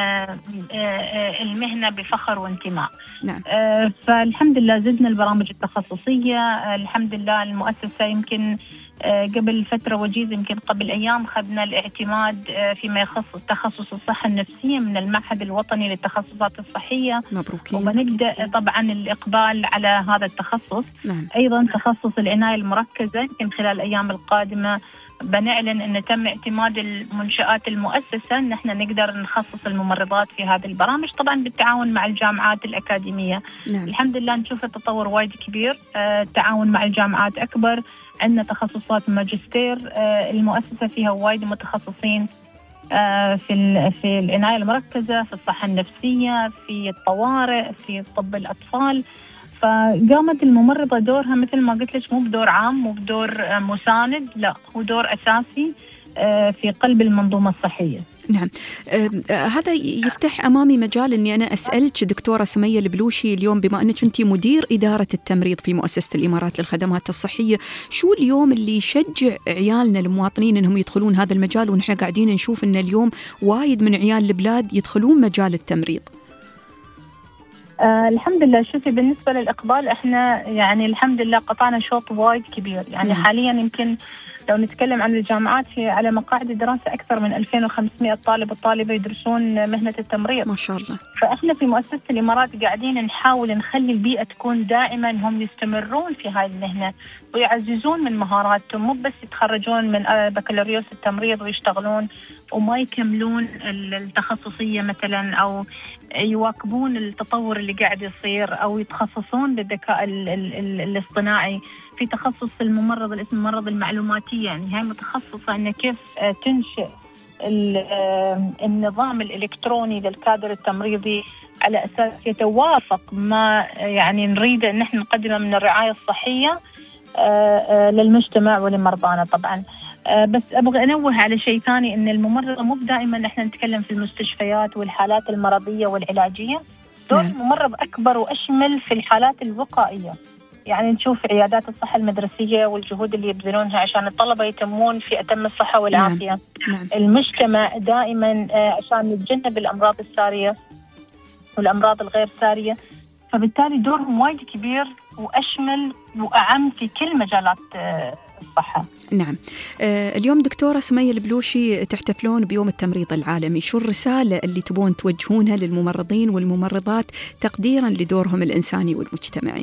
المهنة بفخر وانتماء. نعم. فالحمد لله زدنا البرامج التخصصية. الحمد لله المؤسسة يمكن قبل فترة وجيزة، يمكن قبل أيام خذنا الاعتماد فيما يخص تخصص الصحة النفسية من المعهد الوطني للتخصصات الصحية. مبروكين. وبنبدأ طبعا الإقبال على هذا التخصص. نعم. أيضا تخصص العناية المركزة، يمكن خلال الأيام القادمة بنعلن أن تم اعتماد المنشآت المؤسسة أن احنا نقدر نخصص الممرضات في هذه البرامج، طبعا بالتعاون مع الجامعات الأكاديمية. نعم. الحمد لله نشوف التطور وايد كبير، التعاون مع الجامعات أكبر، عندنا تخصصات ماجستير، المؤسسة فيها وايد متخصصين في في العناية المركزة، في الصحة النفسية، في الطوارئ، في طب الأطفال. فقامت الممرضة دورها مثل ما قلت لك مو بدور عام، مو بدور مساند، لا هو دور أساسي في قلب المنظومة الصحية. نعم. آه هذا يفتح أمامي مجال أني أنا أسألك دكتورة سمية البلوشي اليوم، بما أنك أنت مدير إدارة التمريض في مؤسسة الإمارات للخدمات الصحية، شو اليوم اللي يشجع عيالنا المواطنين أنهم يدخلون هذا المجال، ونحن قاعدين نشوف أن اليوم وايد من عيال البلاد يدخلون مجال التمريض؟ آه الحمد لله. شوفي بالنسبة للإقبال احنا يعني الحمد لله قطعنا شوط وايد كبير، يعني نعم. حاليا يمكن لو نتكلم عن الجامعات في على مقاعد الدراسة أكثر من ألفين وخمسمائة طالب وطالبة يدرسون مهنة التمريض. ما شاء الله. فإحنا في مؤسسة الإمارات قاعدين نحاول نخلي البيئة تكون دائما هم يستمرون في هاي المهنة ويعززون من مهاراتهم، مو بس يتخرجون من بكالوريوس التمريض ويشتغلون وما يكملون التخصصية مثلا، أو يواكبون التطور اللي قاعد يصير، أو يتخصصون بالذكاء الاصطناعي. في تخصص الممرض الاسم الممرض المعلوماتي، يعني هاي متخصصة أن كيف تنشئ النظام الإلكتروني للكادر التمريضي على أساس يتوافق ما يعني نريد أن نحن نقدمه من الرعاية الصحية للمجتمع ولمرضانا طبعا. بس أبغى أنوه على شيء ثاني، أن الممرضة مو دائما نحن نتكلم في المستشفيات والحالات المرضية والعلاجية، دور الممرض أكبر وأشمل في الحالات الوقائية. يعني نشوف عيادات الصحة المدرسية والجهود اللي يبذلونها عشان الطلبة يتمون في أتم الصحة والعافية. نعم. نعم. المجتمع دائما عشان نتجنب الأمراض السارية والأمراض الغير سارية، فبالتالي دورهم وايد كبير وأشمل وأعم في كل مجالات الصحة. نعم. آه اليوم دكتورة سمية البلوشي تحتفلون بيوم التمريض العالمي، شو الرسالة اللي تبون توجهونها للممرضين والممرضات تقديرا لدورهم الإنساني والمجتمعي؟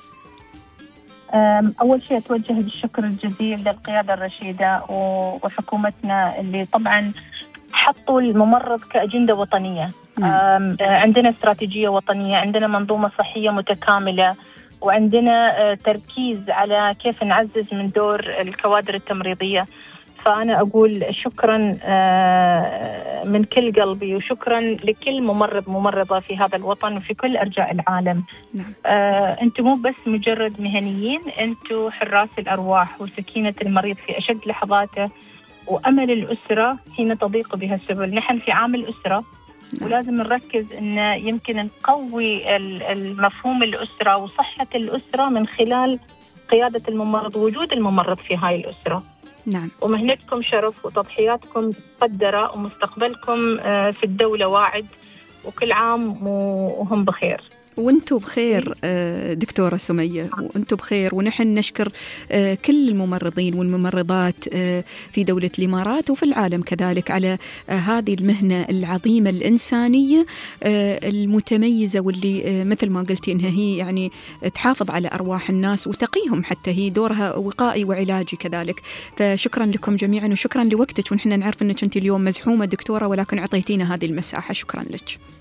أول شيء أتوجه بالشكر الجزيل للقيادة الرشيدة وحكومتنا اللي طبعا حطوا الممرض كأجندة وطنية. نعم. عندنا استراتيجية وطنية، عندنا منظومة صحية متكاملة، وعندنا تركيز على كيف نعزز من دور الكوادر التمريضية. فأنا أقول شكرا من كل قلبي، وشكرا لكل ممرض ممرضة في هذا الوطن وفي كل أرجاء العالم. نعم. أنتم مو بس مجرد مهنيين، أنتم حراس الأرواح وسكينة المريض في أشد لحظاته وأمل الأسرة حين تضيق بها السبل. نحن في عام الأسرة. نعم. ولازم نركز أن يمكن نقوي المفهوم الأسرة وصحة الأسرة من خلال قيادة الممرض ووجود الممرض في هاي الأسرة. نعم. ومهنتكم شرف وتضحياتكم مقدرة ومستقبلكم في الدولة واعد، وكل عام وهم بخير. وانتم بخير دكتورة سمية، وانتم بخير، ونحن نشكر كل الممرضين والممرضات في دولة الإمارات وفي العالم كذلك على هذه المهنة العظيمة الإنسانية المتميزة، واللي مثل ما قلتي إنها هي يعني تحافظ على أرواح الناس وتقيهم، حتى هي دورها وقائي وعلاجي كذلك. فشكرا لكم جميعا وشكرا لوقتك، ونحن نعرف أنك أنت اليوم مزحومة دكتورة، ولكن أعطيتينا هذه المساحة، شكرا لك.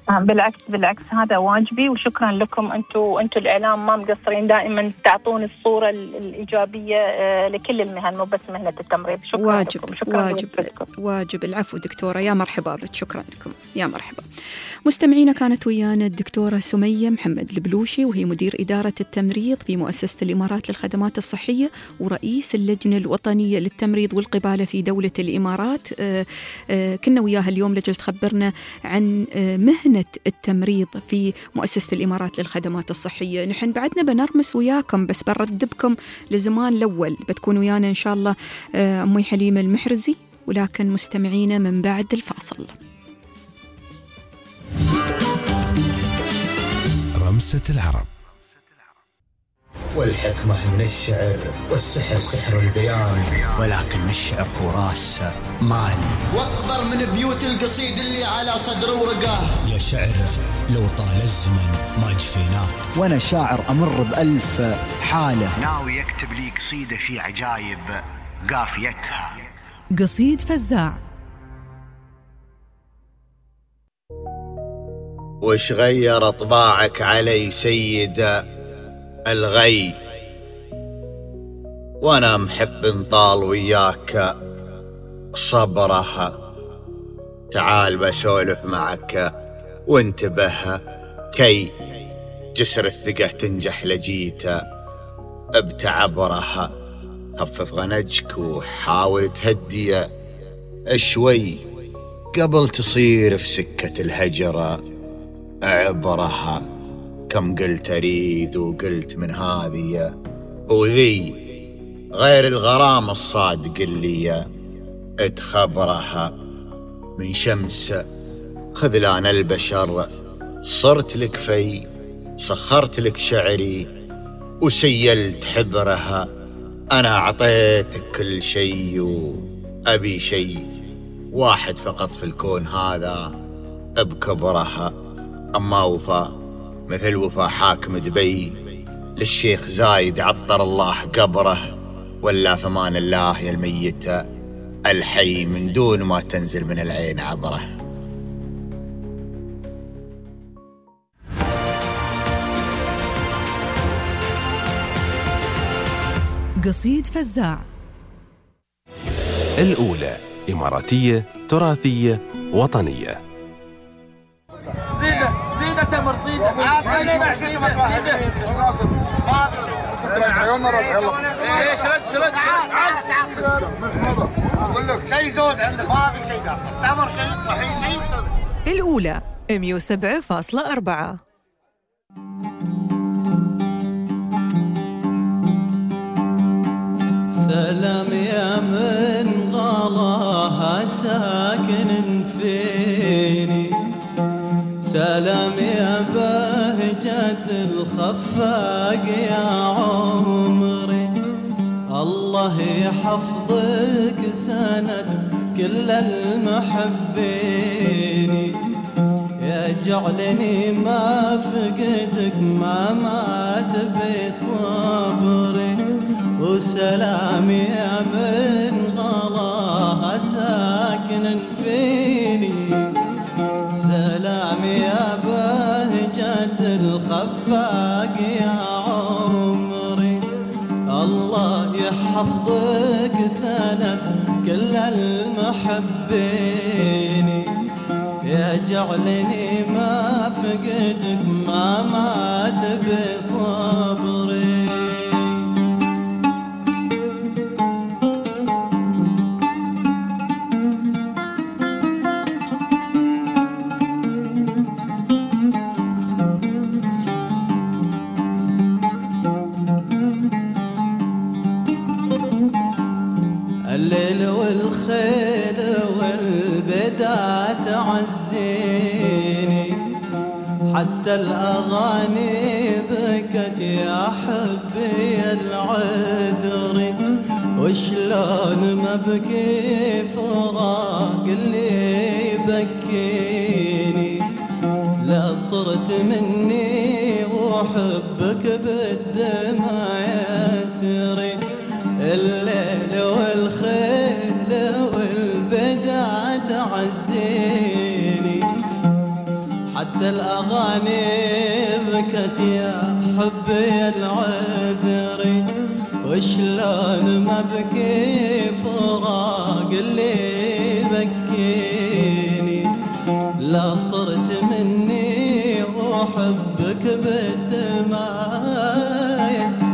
بالعكس بالعكس هذا واجبي، وشكرا لكم انتم انتم الاعلام ما مقصرين، دائما تعطون الصوره الايجابيه لكل المهن مو بس مهنه التمريض. شكرا واجب لكم. شكرا واجب واجب. العفو دكتوره، يا مرحبا بك، شكرا لكم، يا مرحبا. مستمعينا، كانت ويانا الدكتوره سميه محمد البلوشي، وهي مدير اداره التمريض في مؤسسه الامارات للخدمات الصحيه ورئيس اللجنه الوطنيه للتمريض والقباله في دوله الامارات. آآ آآ كنا وياها اليوم لجل تخبرنا عن مهنه التمريض في مؤسسة الإمارات للخدمات الصحية. نحن بعدنا بنرمس وياكم، بس بنردبكم لزمان الأول، بتكون ويانا إن شاء الله أمي حليمة المحرزي، ولكن مستمعينا من بعد الفاصل. رمسة العرب. والحكمة من الشعر، والسحر سحر البيان، ولكن الشعر هو راس مالي، واكبر من بيوت القصيد اللي على صدر ورقه. يا شعر لو طال الزمن ما جفيناك، وانا شاعر امر بألف حالة، ناوي يكتب لي قصيدة في عجايب قافيتها. قصيد فزاع. وش غير طباعك علي سيدة الغي، وانا محب نطال وياك صبرها. تعال بسولف معك وانتبه كي جسر الثقة تنجح لجيت بتعبرها. خفف غنجك وحاول تهدي شوي قبل تصير في سكة الهجرة عبرها. كم قلت أريد وقلت من هذه وذي، غير الغرام الصادق اللي اتخبرها. من شمس خذلان البشر صرت لك في، سخرت لك شعري وسيلت حبرها. أنا أعطيتك كل شيء وأبي شيء واحد فقط في الكون هذا بكبرها. أما وفا مثل وفا حاكم دبي للشيخ زايد عطر الله قبره، ولا فمان الله يا الميت الحي من دون ما تنزل من العين عبره. قصيد فزاع. الأولى إماراتية تراثية وطنية. زينة زينة تمر زينة زينة زينة ايش رد شرد اقول لك شيء زود عندك ما في شيء قاصر، تمر شيء وحين شيء وصل. الأولى مية وسبعة فاصلة أربعة. سلام يا من غلاها ساكن فيني، سلام يا بهجة الخفاق يا عمري. الله يحفظك سند كل المحبين، يجعلني ما فقدك ما مات بصبري. وسلام يا من غلاها ساكن فيني، سلام يا بهجة الخفاق يا عمري. الله يحفظك سند كل المحبين، يجعلني ما فقدك ما مات بصبري. الليل والخيل والبدا تعزيني، حتى الأغاني بكت يا حبي العذر. وشلون ما بكي فراق اللي يبكيني، لا صرت مني وحبك بالدمع يسري. الليل والخيل والبدع تعزيني، حتى الأغاني بكت يا حبي العذري، وشلون ما بكي فراق اللي بكيني، لا صرت مني وحبك بالدماء يسري.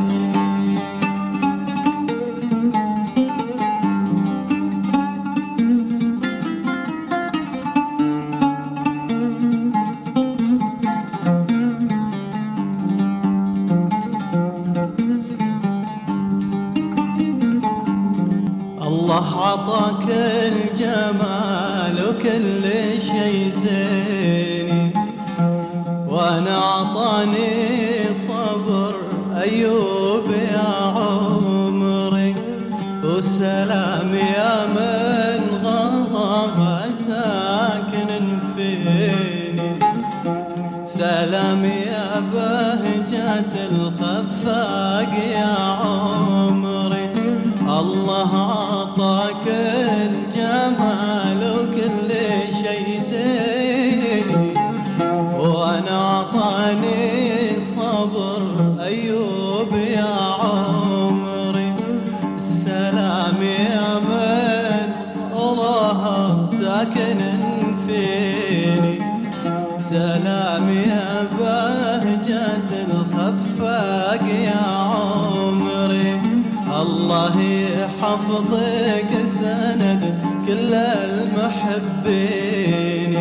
الله عطاك الجمال وكل شي زيني، وانا عطاني صبر ايوب يا عمري، وسلام يا من غضب ساكن فيني، سلام يا بهجة الخفاق يا عمري. الله عطاك الجمال وكل شي زيني، وانا عطاني صبر ايوب يا عمري، السلام يا من الله ساكن فيني، سلام يا بهجة الخفاق يا عمري. الله يحفظك سند كل المحبين،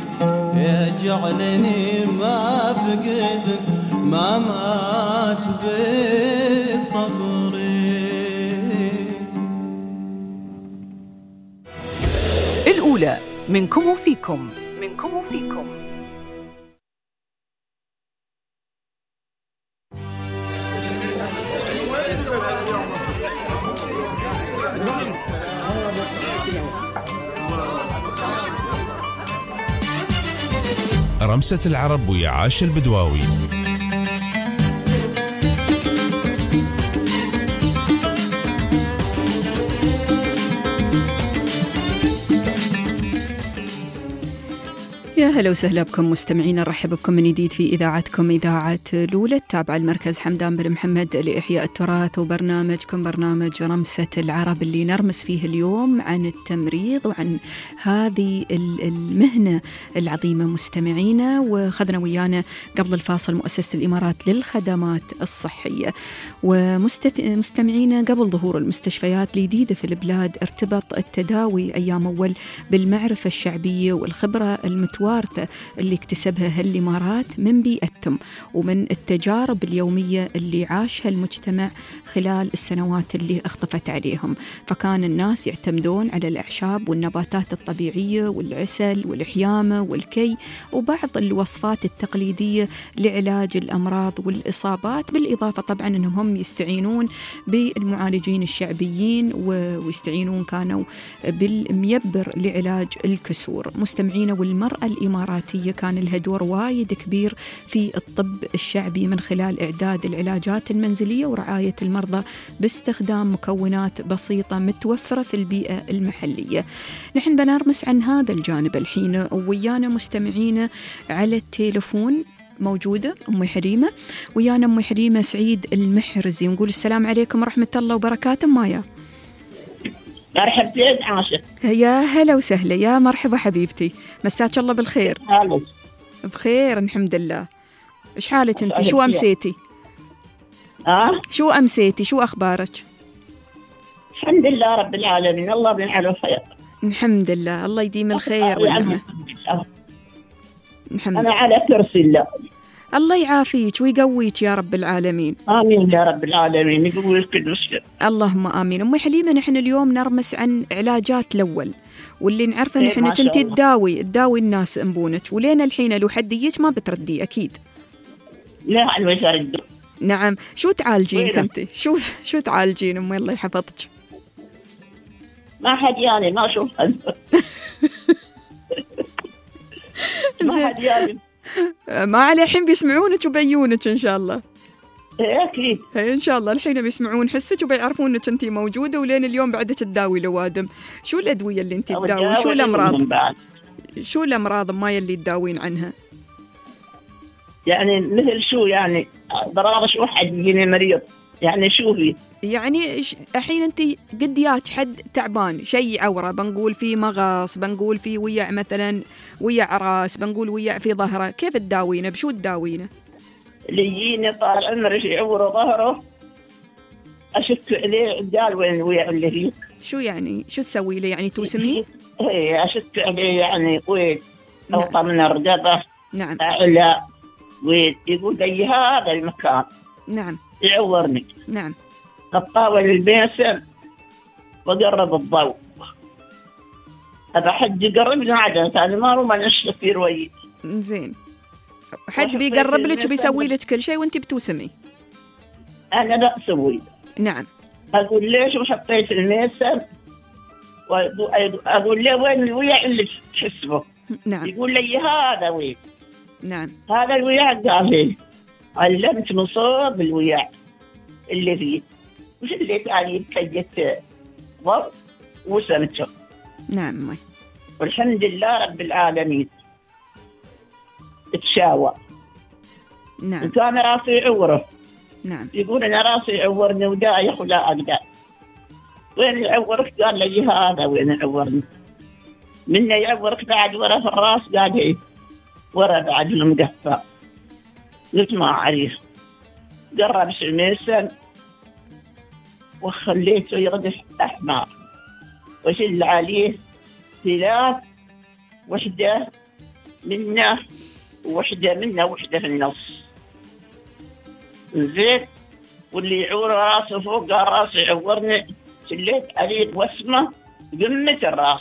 يجعلني ما فقدك ما مات بصبري. الأولى منكم وفيكم، منكم وفيكم. رمسة العرب ويا عاش البدواوي. يا هلا وسهلا بكم مستمعين، نرحب بكم من جديد في إذاعتكم إذاعة لولة التابعة المركز حمدان بن محمد لإحياء التراث، وبرنامجكم برنامج رمسة العرب اللي نرمس فيه اليوم عن التمريض وعن هذه المهنة العظيمة مستمعينا. وخذنا ويانا قبل الفاصل مؤسسة الإمارات للخدمات الصحية. ومستمعينا قبل ظهور المستشفيات الجديدة في البلاد ارتبط التداوي أيام أول بالمعرفة الشعبية والخبرة المتوارثة اللي اكتسبها هالإمارات من بيئتهم ومن التجارب اليومية اللي عاشها المجتمع خلال السنوات اللي اختفت عليهم. فكان الناس يعتمدون على الأعشاب والنباتات الطبيعية والعسل والحيامة والكي وبعض الوصفات التقليدية لعلاج الأمراض والإصابات، بالإضافة طبعا أنهم هم يستعينون بالمعالجين الشعبيين ويستعينون كانوا بالميبر لعلاج الكسور. مستمعين، والمرأة الإماراتية كان لها دور وايد كبير في الطب الشعبي من خلال إعداد العلاجات المنزلية ورعاية المرضى باستخدام مكونات بسيطة متوفرة في البيئة المحلية. نحن بنرمس عن هذا الجانب الحين، ويانا مستمعين على التليفون موجودة أم حليمة، ويانا أم حليمة سعيد المحرزي، ونقول السلام عليكم ورحمة الله وبركاته. مايا مرحبتين عاشق. يا هلا وسهلا، يا مرحبا حبيبتي، مساك الله بالخير. حالك؟ بخير الحمد لله. إيش حالك أنت؟ شو أمسيتي؟ أه؟ شو أمسيتي؟ شو أخبارك؟ الحمد لله رب العالمين، الله بنعلم خير. الحمد لله، الله يديم الخير والنعمة. الحمد لله. أنا على كرسي الله. الله يعافيك ويقويك يا رب العالمين. آمين يا رب العالمين، يقويك كل مسلم. اللهم آمين. أم حليمة، نحن اليوم نرمس عن علاجات الأول، واللي نعرفه نحن إيه كنتي تداوي تداوي الناس أنبونك، ولين الحين لو حد يجيك ما بتردي أكيد. لا أنا مش أرد. نعم، شو تعالجين كنتي؟ شو شو تعالجين أمي الله يحفظك؟ ما حد يعني ما أشوف ما حد يعني. ما عليه، الحين بيسمعونك وبيونك إن شاء الله. أكيد إن شاء الله الحين بيسمعون حسك وبيعرفون إنك أنتي موجودة، ولين اليوم بعدك تداوي لوادم. شو الأدوية اللي أنتي تداوي؟ شو الأمراض؟ شو الأمراض ما يلي تداوين عنها؟ يعني مثل شو يعني ضرارة شو حد يجيني مريض يعني شو في يعني الحين أنت قد ياك حد تعبان شيء عورة، بنقول في مغص، بنقول في ويع مثلا ويع راس، بنقول ويع في ظهره، كيف تداوينه؟ بشو تداوينه؟ اللي يجيني طال عمره يعوره ظهره أشك عليه قال وين الويع اللي فيه. شو يعني شو تسوي له؟ يعني توسميه؟ ايه أشك عليه يعني وين أوطى من الرقبة. نعم. أعلى وين يقول لي هذا المكان. نعم. يعورني. نعم. الطاولة البيسل وقرب الضوء. هذا حد يقرب لنا عدد ثاني ما هو ما نشف في روي. زين. حد بيقرب لك وبيسوي لك كل شيء وانت بتوسمي. أنا لا أسوي. نعم. أقول ليش وحطيت الميسر وأقول له وين الويع اللي تحسبه. نعم. يقول لي هذا وين. نعم. هذا الويع قال لي علمت مصاب الويع اللي فيه وش اللي تعالي بكيت ضرب وسمته. نعم. والحمد لله رب العالمين تشاوى. نعم. كان راسي يعوره. نعم. يقول أنا راسي يعورني ودايخ ولا أقدر. وين يعورك؟ قال لي هذا وين يعورني. من يعورك بعد ورا في الراس قال لي ورا بعد المقفى. قلت ما أعرف. قرب شميسا وخليته يغدف أحمر وشل عليه ثلاث وحدة منه ووحدة منه وحدة في النص. زين واللي يعور راسه فوق قال راسي يعورني شليت عليه وسمة قمة الراس.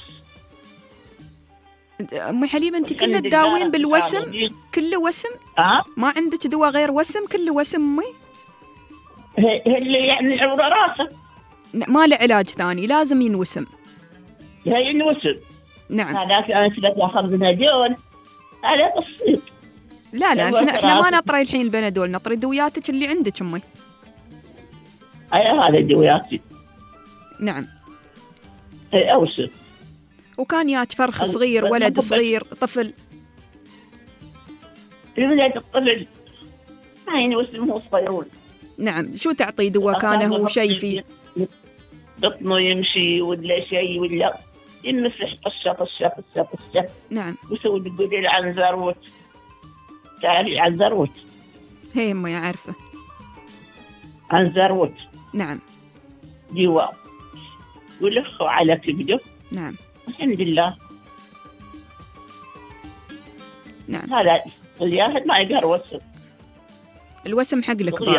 أم حليمة أنت كله تداوين بالوسم؟ كله وسم؟ أه؟ ما عندك دواء غير وسم؟ كله وسم أمي؟ هي اللي يعني يعور راسه ما له علاج ثاني لازم ينوسم. هي ينوسم. نعم. هذا كانت تاخذ بنادول هذا بسيط. لا لا احنا احنا ما نطري الحين البنادول، نطري دوياتك اللي عندك امي. اي هذا دوياتي. نعم. اي اوسم. وكان ياك فرخ صغير ولد صغير طفل. الولد الطفل ما ينوسم هو صغيرون. نعم. شو تعطي دواء كان هو شيء فيه؟ بطنه يمشي ولا شيء ولا يمسح طشة طشة طشة طشة. نعم. ويسوي بالقديل عن زروت. تعرفي عن زروت؟ هي أمي عارفة. عن زروت. نعم. دواء ولخوا على كبده. نعم. الحمد لله. نعم. هذا الياهد ما يقهر وسم. الوسم حق الكبار.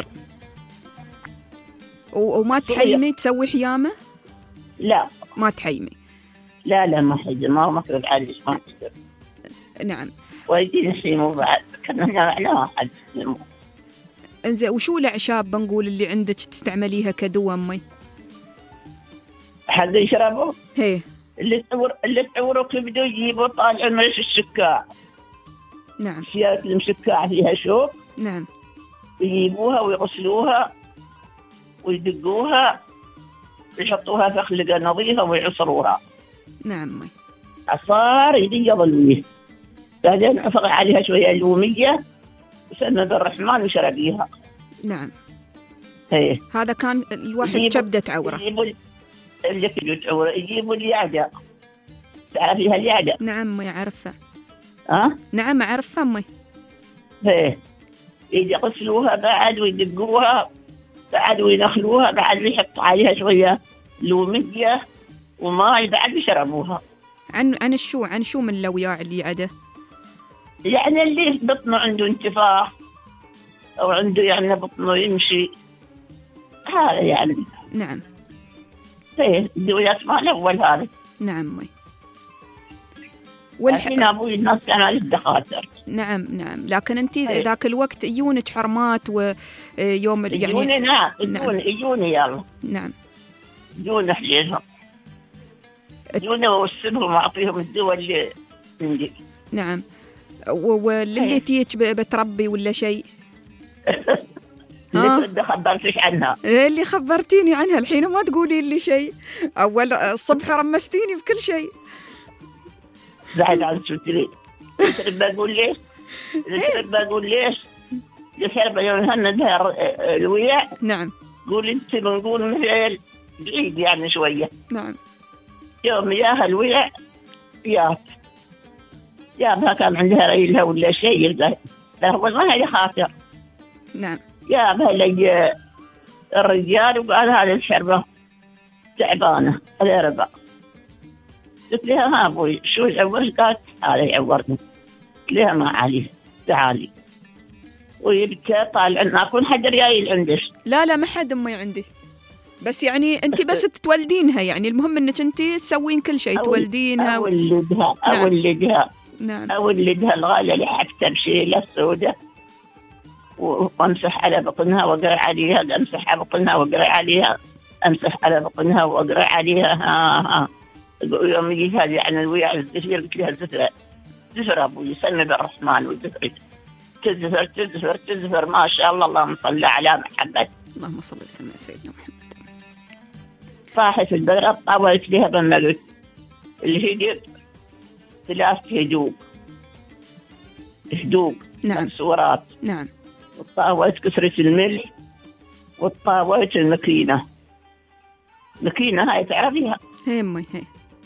وما تحيمي تسوي حيامة؟ لا ما تحيمي. لا لا ما حيجي ما مفرد عليش ما تقدر. نعم. ويجي نسيمه بعد كنا لا واحد. انزين وشو الأعشاب بنقول اللي عندك تستعمليها كدواء أمي؟ حد يشربه؟ هي اللي تعور اللي تعوره كبده يجيبه طال عمره الشكاع. نعم. سيارة المشكاع فيها شوك. نعم. يجيبوها ويغسلوها ويدقوها ويحطوها في خلقة نظيفة ويعصروها. نعم. عصار يديض الويه. بعدين عفق عليها شوية اللومية وسمى بالرحمن وشربيها. نعم. هي. هذا كان الواحد كبدة عورة. يجيبوا اللي كبدة عورة يجيبوا اليعدة. تعرفيها اليعدة؟ نعم ما أعرفها. أه؟ نعم أعرفها أمي. هي. يغسلوها بعد ويدقوها بعد وينخلوها بعد ويحطوا عليها شوية لومية وماء بعد يشربوها. عن عن الشو عن شو من الوياع اللي عده؟ يعني اللي بطنه عنده انتفاخ أو عنده يعني بطنه يمشي هذا يعني. نعم. ايه الدويات ما الأول هذا. نعم. والح... الحين أبوي الناس كانوا للدخاتر. نعم نعم لكن أنت ذاك الوقت يجونك حرمات ويوم يعني يجوني نعم يجوني يجوني يلا. نعم. يجوني حليلهم يجوني ووسبهم وأعطيهم الدواء اللي عندي. نعم. واللي تيجي بتربي ولا شيء؟ اللي خبرتك عنها. اللي خبرتيني عنها الحين ما تقولي لي شيء. أول الصبح رمستيني بكل شيء. زعل عن شو تريد؟ تريد بقول ليش؟ تريد بقول ليش؟ الحربة يوم هندها الويع. نعم. قول انت بنقول مثل بعيد يعني شوية. نعم. يوم ياها الويع يات يابها كان عندها ريلها ولا شيء لا والله هي خاطر. نعم. يابها لي الرجال وقال هذه الحربة تعبانة الأربع. قلت لها ها أبوي شو يعورك؟ قالت هذا يعورني. قلت لها ما عليه تعالي. ويبكى طالع ما أكون حد ريايل عندك. لا لا ما حد أمي عندي، بس يعني أنت بس تولدينها، يعني المهم أنك أنت تسوين كل شيء تولدينها. أولدها أولدها نعم. أولدها الغالية لحفتها بشيلة سودة وأمسح على بطنها وأقرأ عليها، أمسح على بطنها وأقرأ عليها، أمسح على بطنها وأقرأ عليها. ها ها يوم يجي هذه يعني الويع الزفير قلت لها زفرة زفرة أبوي سمي بالرحمن وزفرت تزفر تزفر تزفر ما شاء الله. اللهم صل على محمد. اللهم صل وسلم على سيدنا محمد. صاحت البقرة طاولت لها بملك الهدب ثلاث هدوب هدوب نعم. مكسورات. نعم. وطاولت كسرة الملح وطاولت المكينة. مكينة هاي تعرفيها؟ هي أمي هي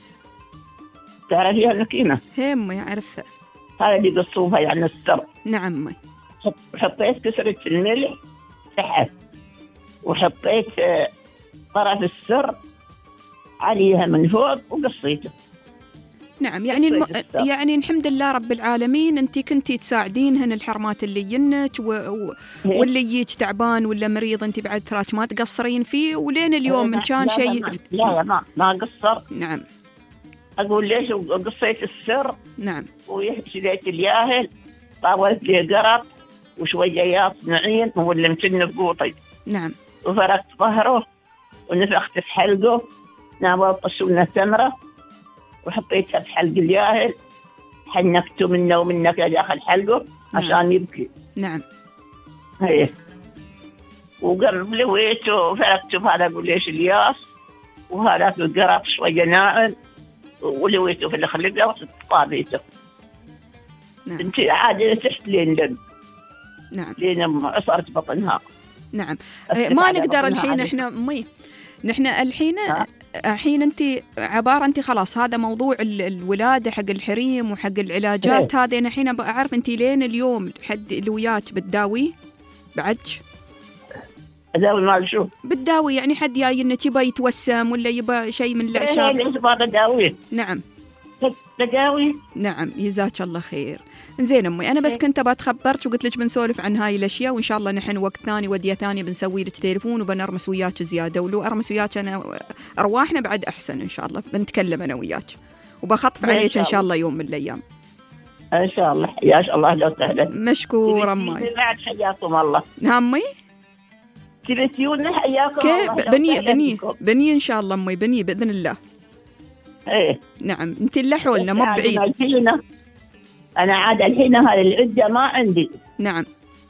تعرفيها المكينة؟ هي أمي أعرفها. هذا اللي قصوها يعني السر. نعم أمي. حطيت كسرة الملح تحت وحطيت طرف السر عليها من فوق وقصيته. نعم يعني الم... يعني الحمد لله رب العالمين أنت كنتي تساعدينهن الحرمات اللي ينك و... و... واللي يجيك تعبان ولا مريض أنت بعد تراك ما تقصرين فيه ولين اليوم من كان شيء. لا لا ما ما قصر. نعم. أقول ليش قصيت السر. نعم. وشليت الياهل طاولت لي قرط وشوية ياصنعين ولا متن بقوطي. نعم. وفرقت ظهره ونفخت في حلقه ناولت طشولنا تمرة وحطيتها في حلق الياهل حنكته منه ومنك داخل حلقه عشان نعم. يبكي. نعم. هيه وقام لويته وفرقته بهذا أقول ليش الياس وهذا القرط شوية ناعم ولويته في الخلقة وطابيته. نعم. انت عادة تحت لين لم. نعم. لين عصرت بطنها. نعم. ما نقدر الحين احنا مي نحن الحين الحين انت عباره انت خلاص هذا موضوع الولاده حق الحريم وحق العلاجات هذه انا الحين ابغى اعرف انت لين اليوم حد اللي وياك بتداوي بعدش؟ اداوي مال شو؟ بتداوي يعني حد جاي انه يبغى يتوسم ولا يبغى شيء من الاعشاب؟ ايه اللي بداوي. نعم. بداوي. نعم جزاك الله خير. زين أمي أنا بس كنت بتخبرت وقلت لك بنسولف عن هاي الأشياء وإن شاء الله نحن وقت ثاني ودية ثانية بنسوي لك تليفون وبنرمس وياك زيادة ولو أرمس وياك أنا أرواحنا بعد أحسن إن شاء الله بنتكلم أنا وياك وبخطف عليك إن شاء الله يوم من الأيام. إن شاء الله يا شاء الله لو سهلا. مشكورة أمي. بعد حياكم الله. نعم أمي. تبتيون حياكم الله. كيف بني بني بني إن شاء الله أمي بني بإذن الله. إيه. نعم أنت اللي حولنا مو بعيد. أنا عاد الحين هذه العدة ما عندي. نعم.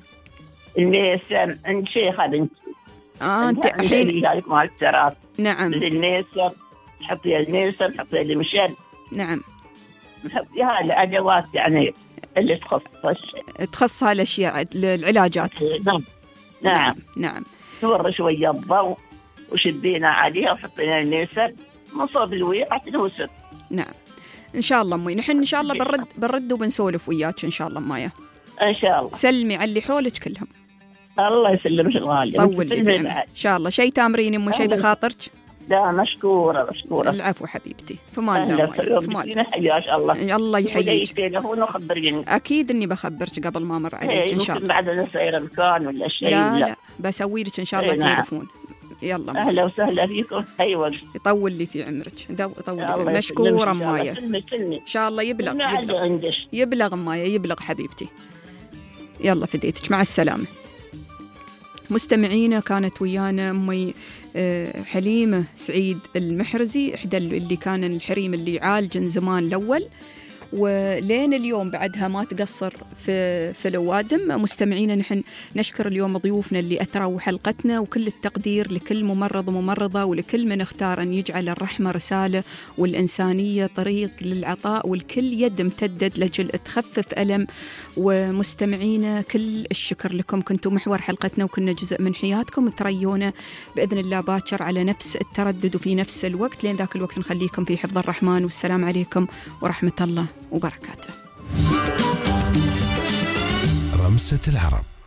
الميسم عند شيخة بنتي. آه أنت الحين. ذلك مال التراث. نعم. الميسم حطي الميسم حطي المشل. نعم. حطي هذه الأدوات يعني اللي تخص تخص هالأشياء العلاجات. نعم. نعم. نعم. نور شوية الضوء وشدينا عليها وحطينا الميسم مصاب الويعة تنوسد. نعم. إن شاء الله أمي نحن إن شاء الله بنرد بنرد وبنسولف وياك إن شاء الله مايا. إن شاء الله. سلمي على اللي حولك كلهم. الله يسلمك الغالي. طولي إن شاء الله. شيء تامرين أمي شيء بخاطرك؟ لا مشكورة مشكورة. العفو حبيبتي. فمان الله فمان. حياك الله. الله يحييك. تليفون وخبريني. أكيد إني بخبرك قبل ما أمر عليك إن شاء الله. بعد نسير مكان ولا شيء. لا لا بسوي لك إن شاء الله تليفون. يلا أهلا وسهلا فيكم. أيوة. يطول لي في عمرك. يطول. مشكورة مايا. إن شاء الله يبلغ يبلغ, يبلغ مايا يبلغ حبيبتي. يلا فديتك مع السلامة. مستمعينا كانت ويانا أمي حليمة سعيد المحرزي إحدى اللي كان الحريم اللي عالجن زمان الأول ولين اليوم بعدها ما تقصر في في الأوادم. مستمعينا نحن نشكر اليوم ضيوفنا اللي أثروا حلقتنا، وكل التقدير لكل ممرض وممرضة ولكل من اختار أن يجعل الرحمة رسالة والإنسانية طريق للعطاء، والكل يد امتدت لجل تخفف ألم. ومستمعينا كل الشكر لكم، كنتوا محور حلقتنا وكنا جزء من حياتكم. تريونا بإذن الله باكر على نفس التردد وفي نفس الوقت. لين ذاك الوقت نخليكم في حفظ الرحمن، والسلام عليكم ورحمة الله وبركاته. رمسة العرب.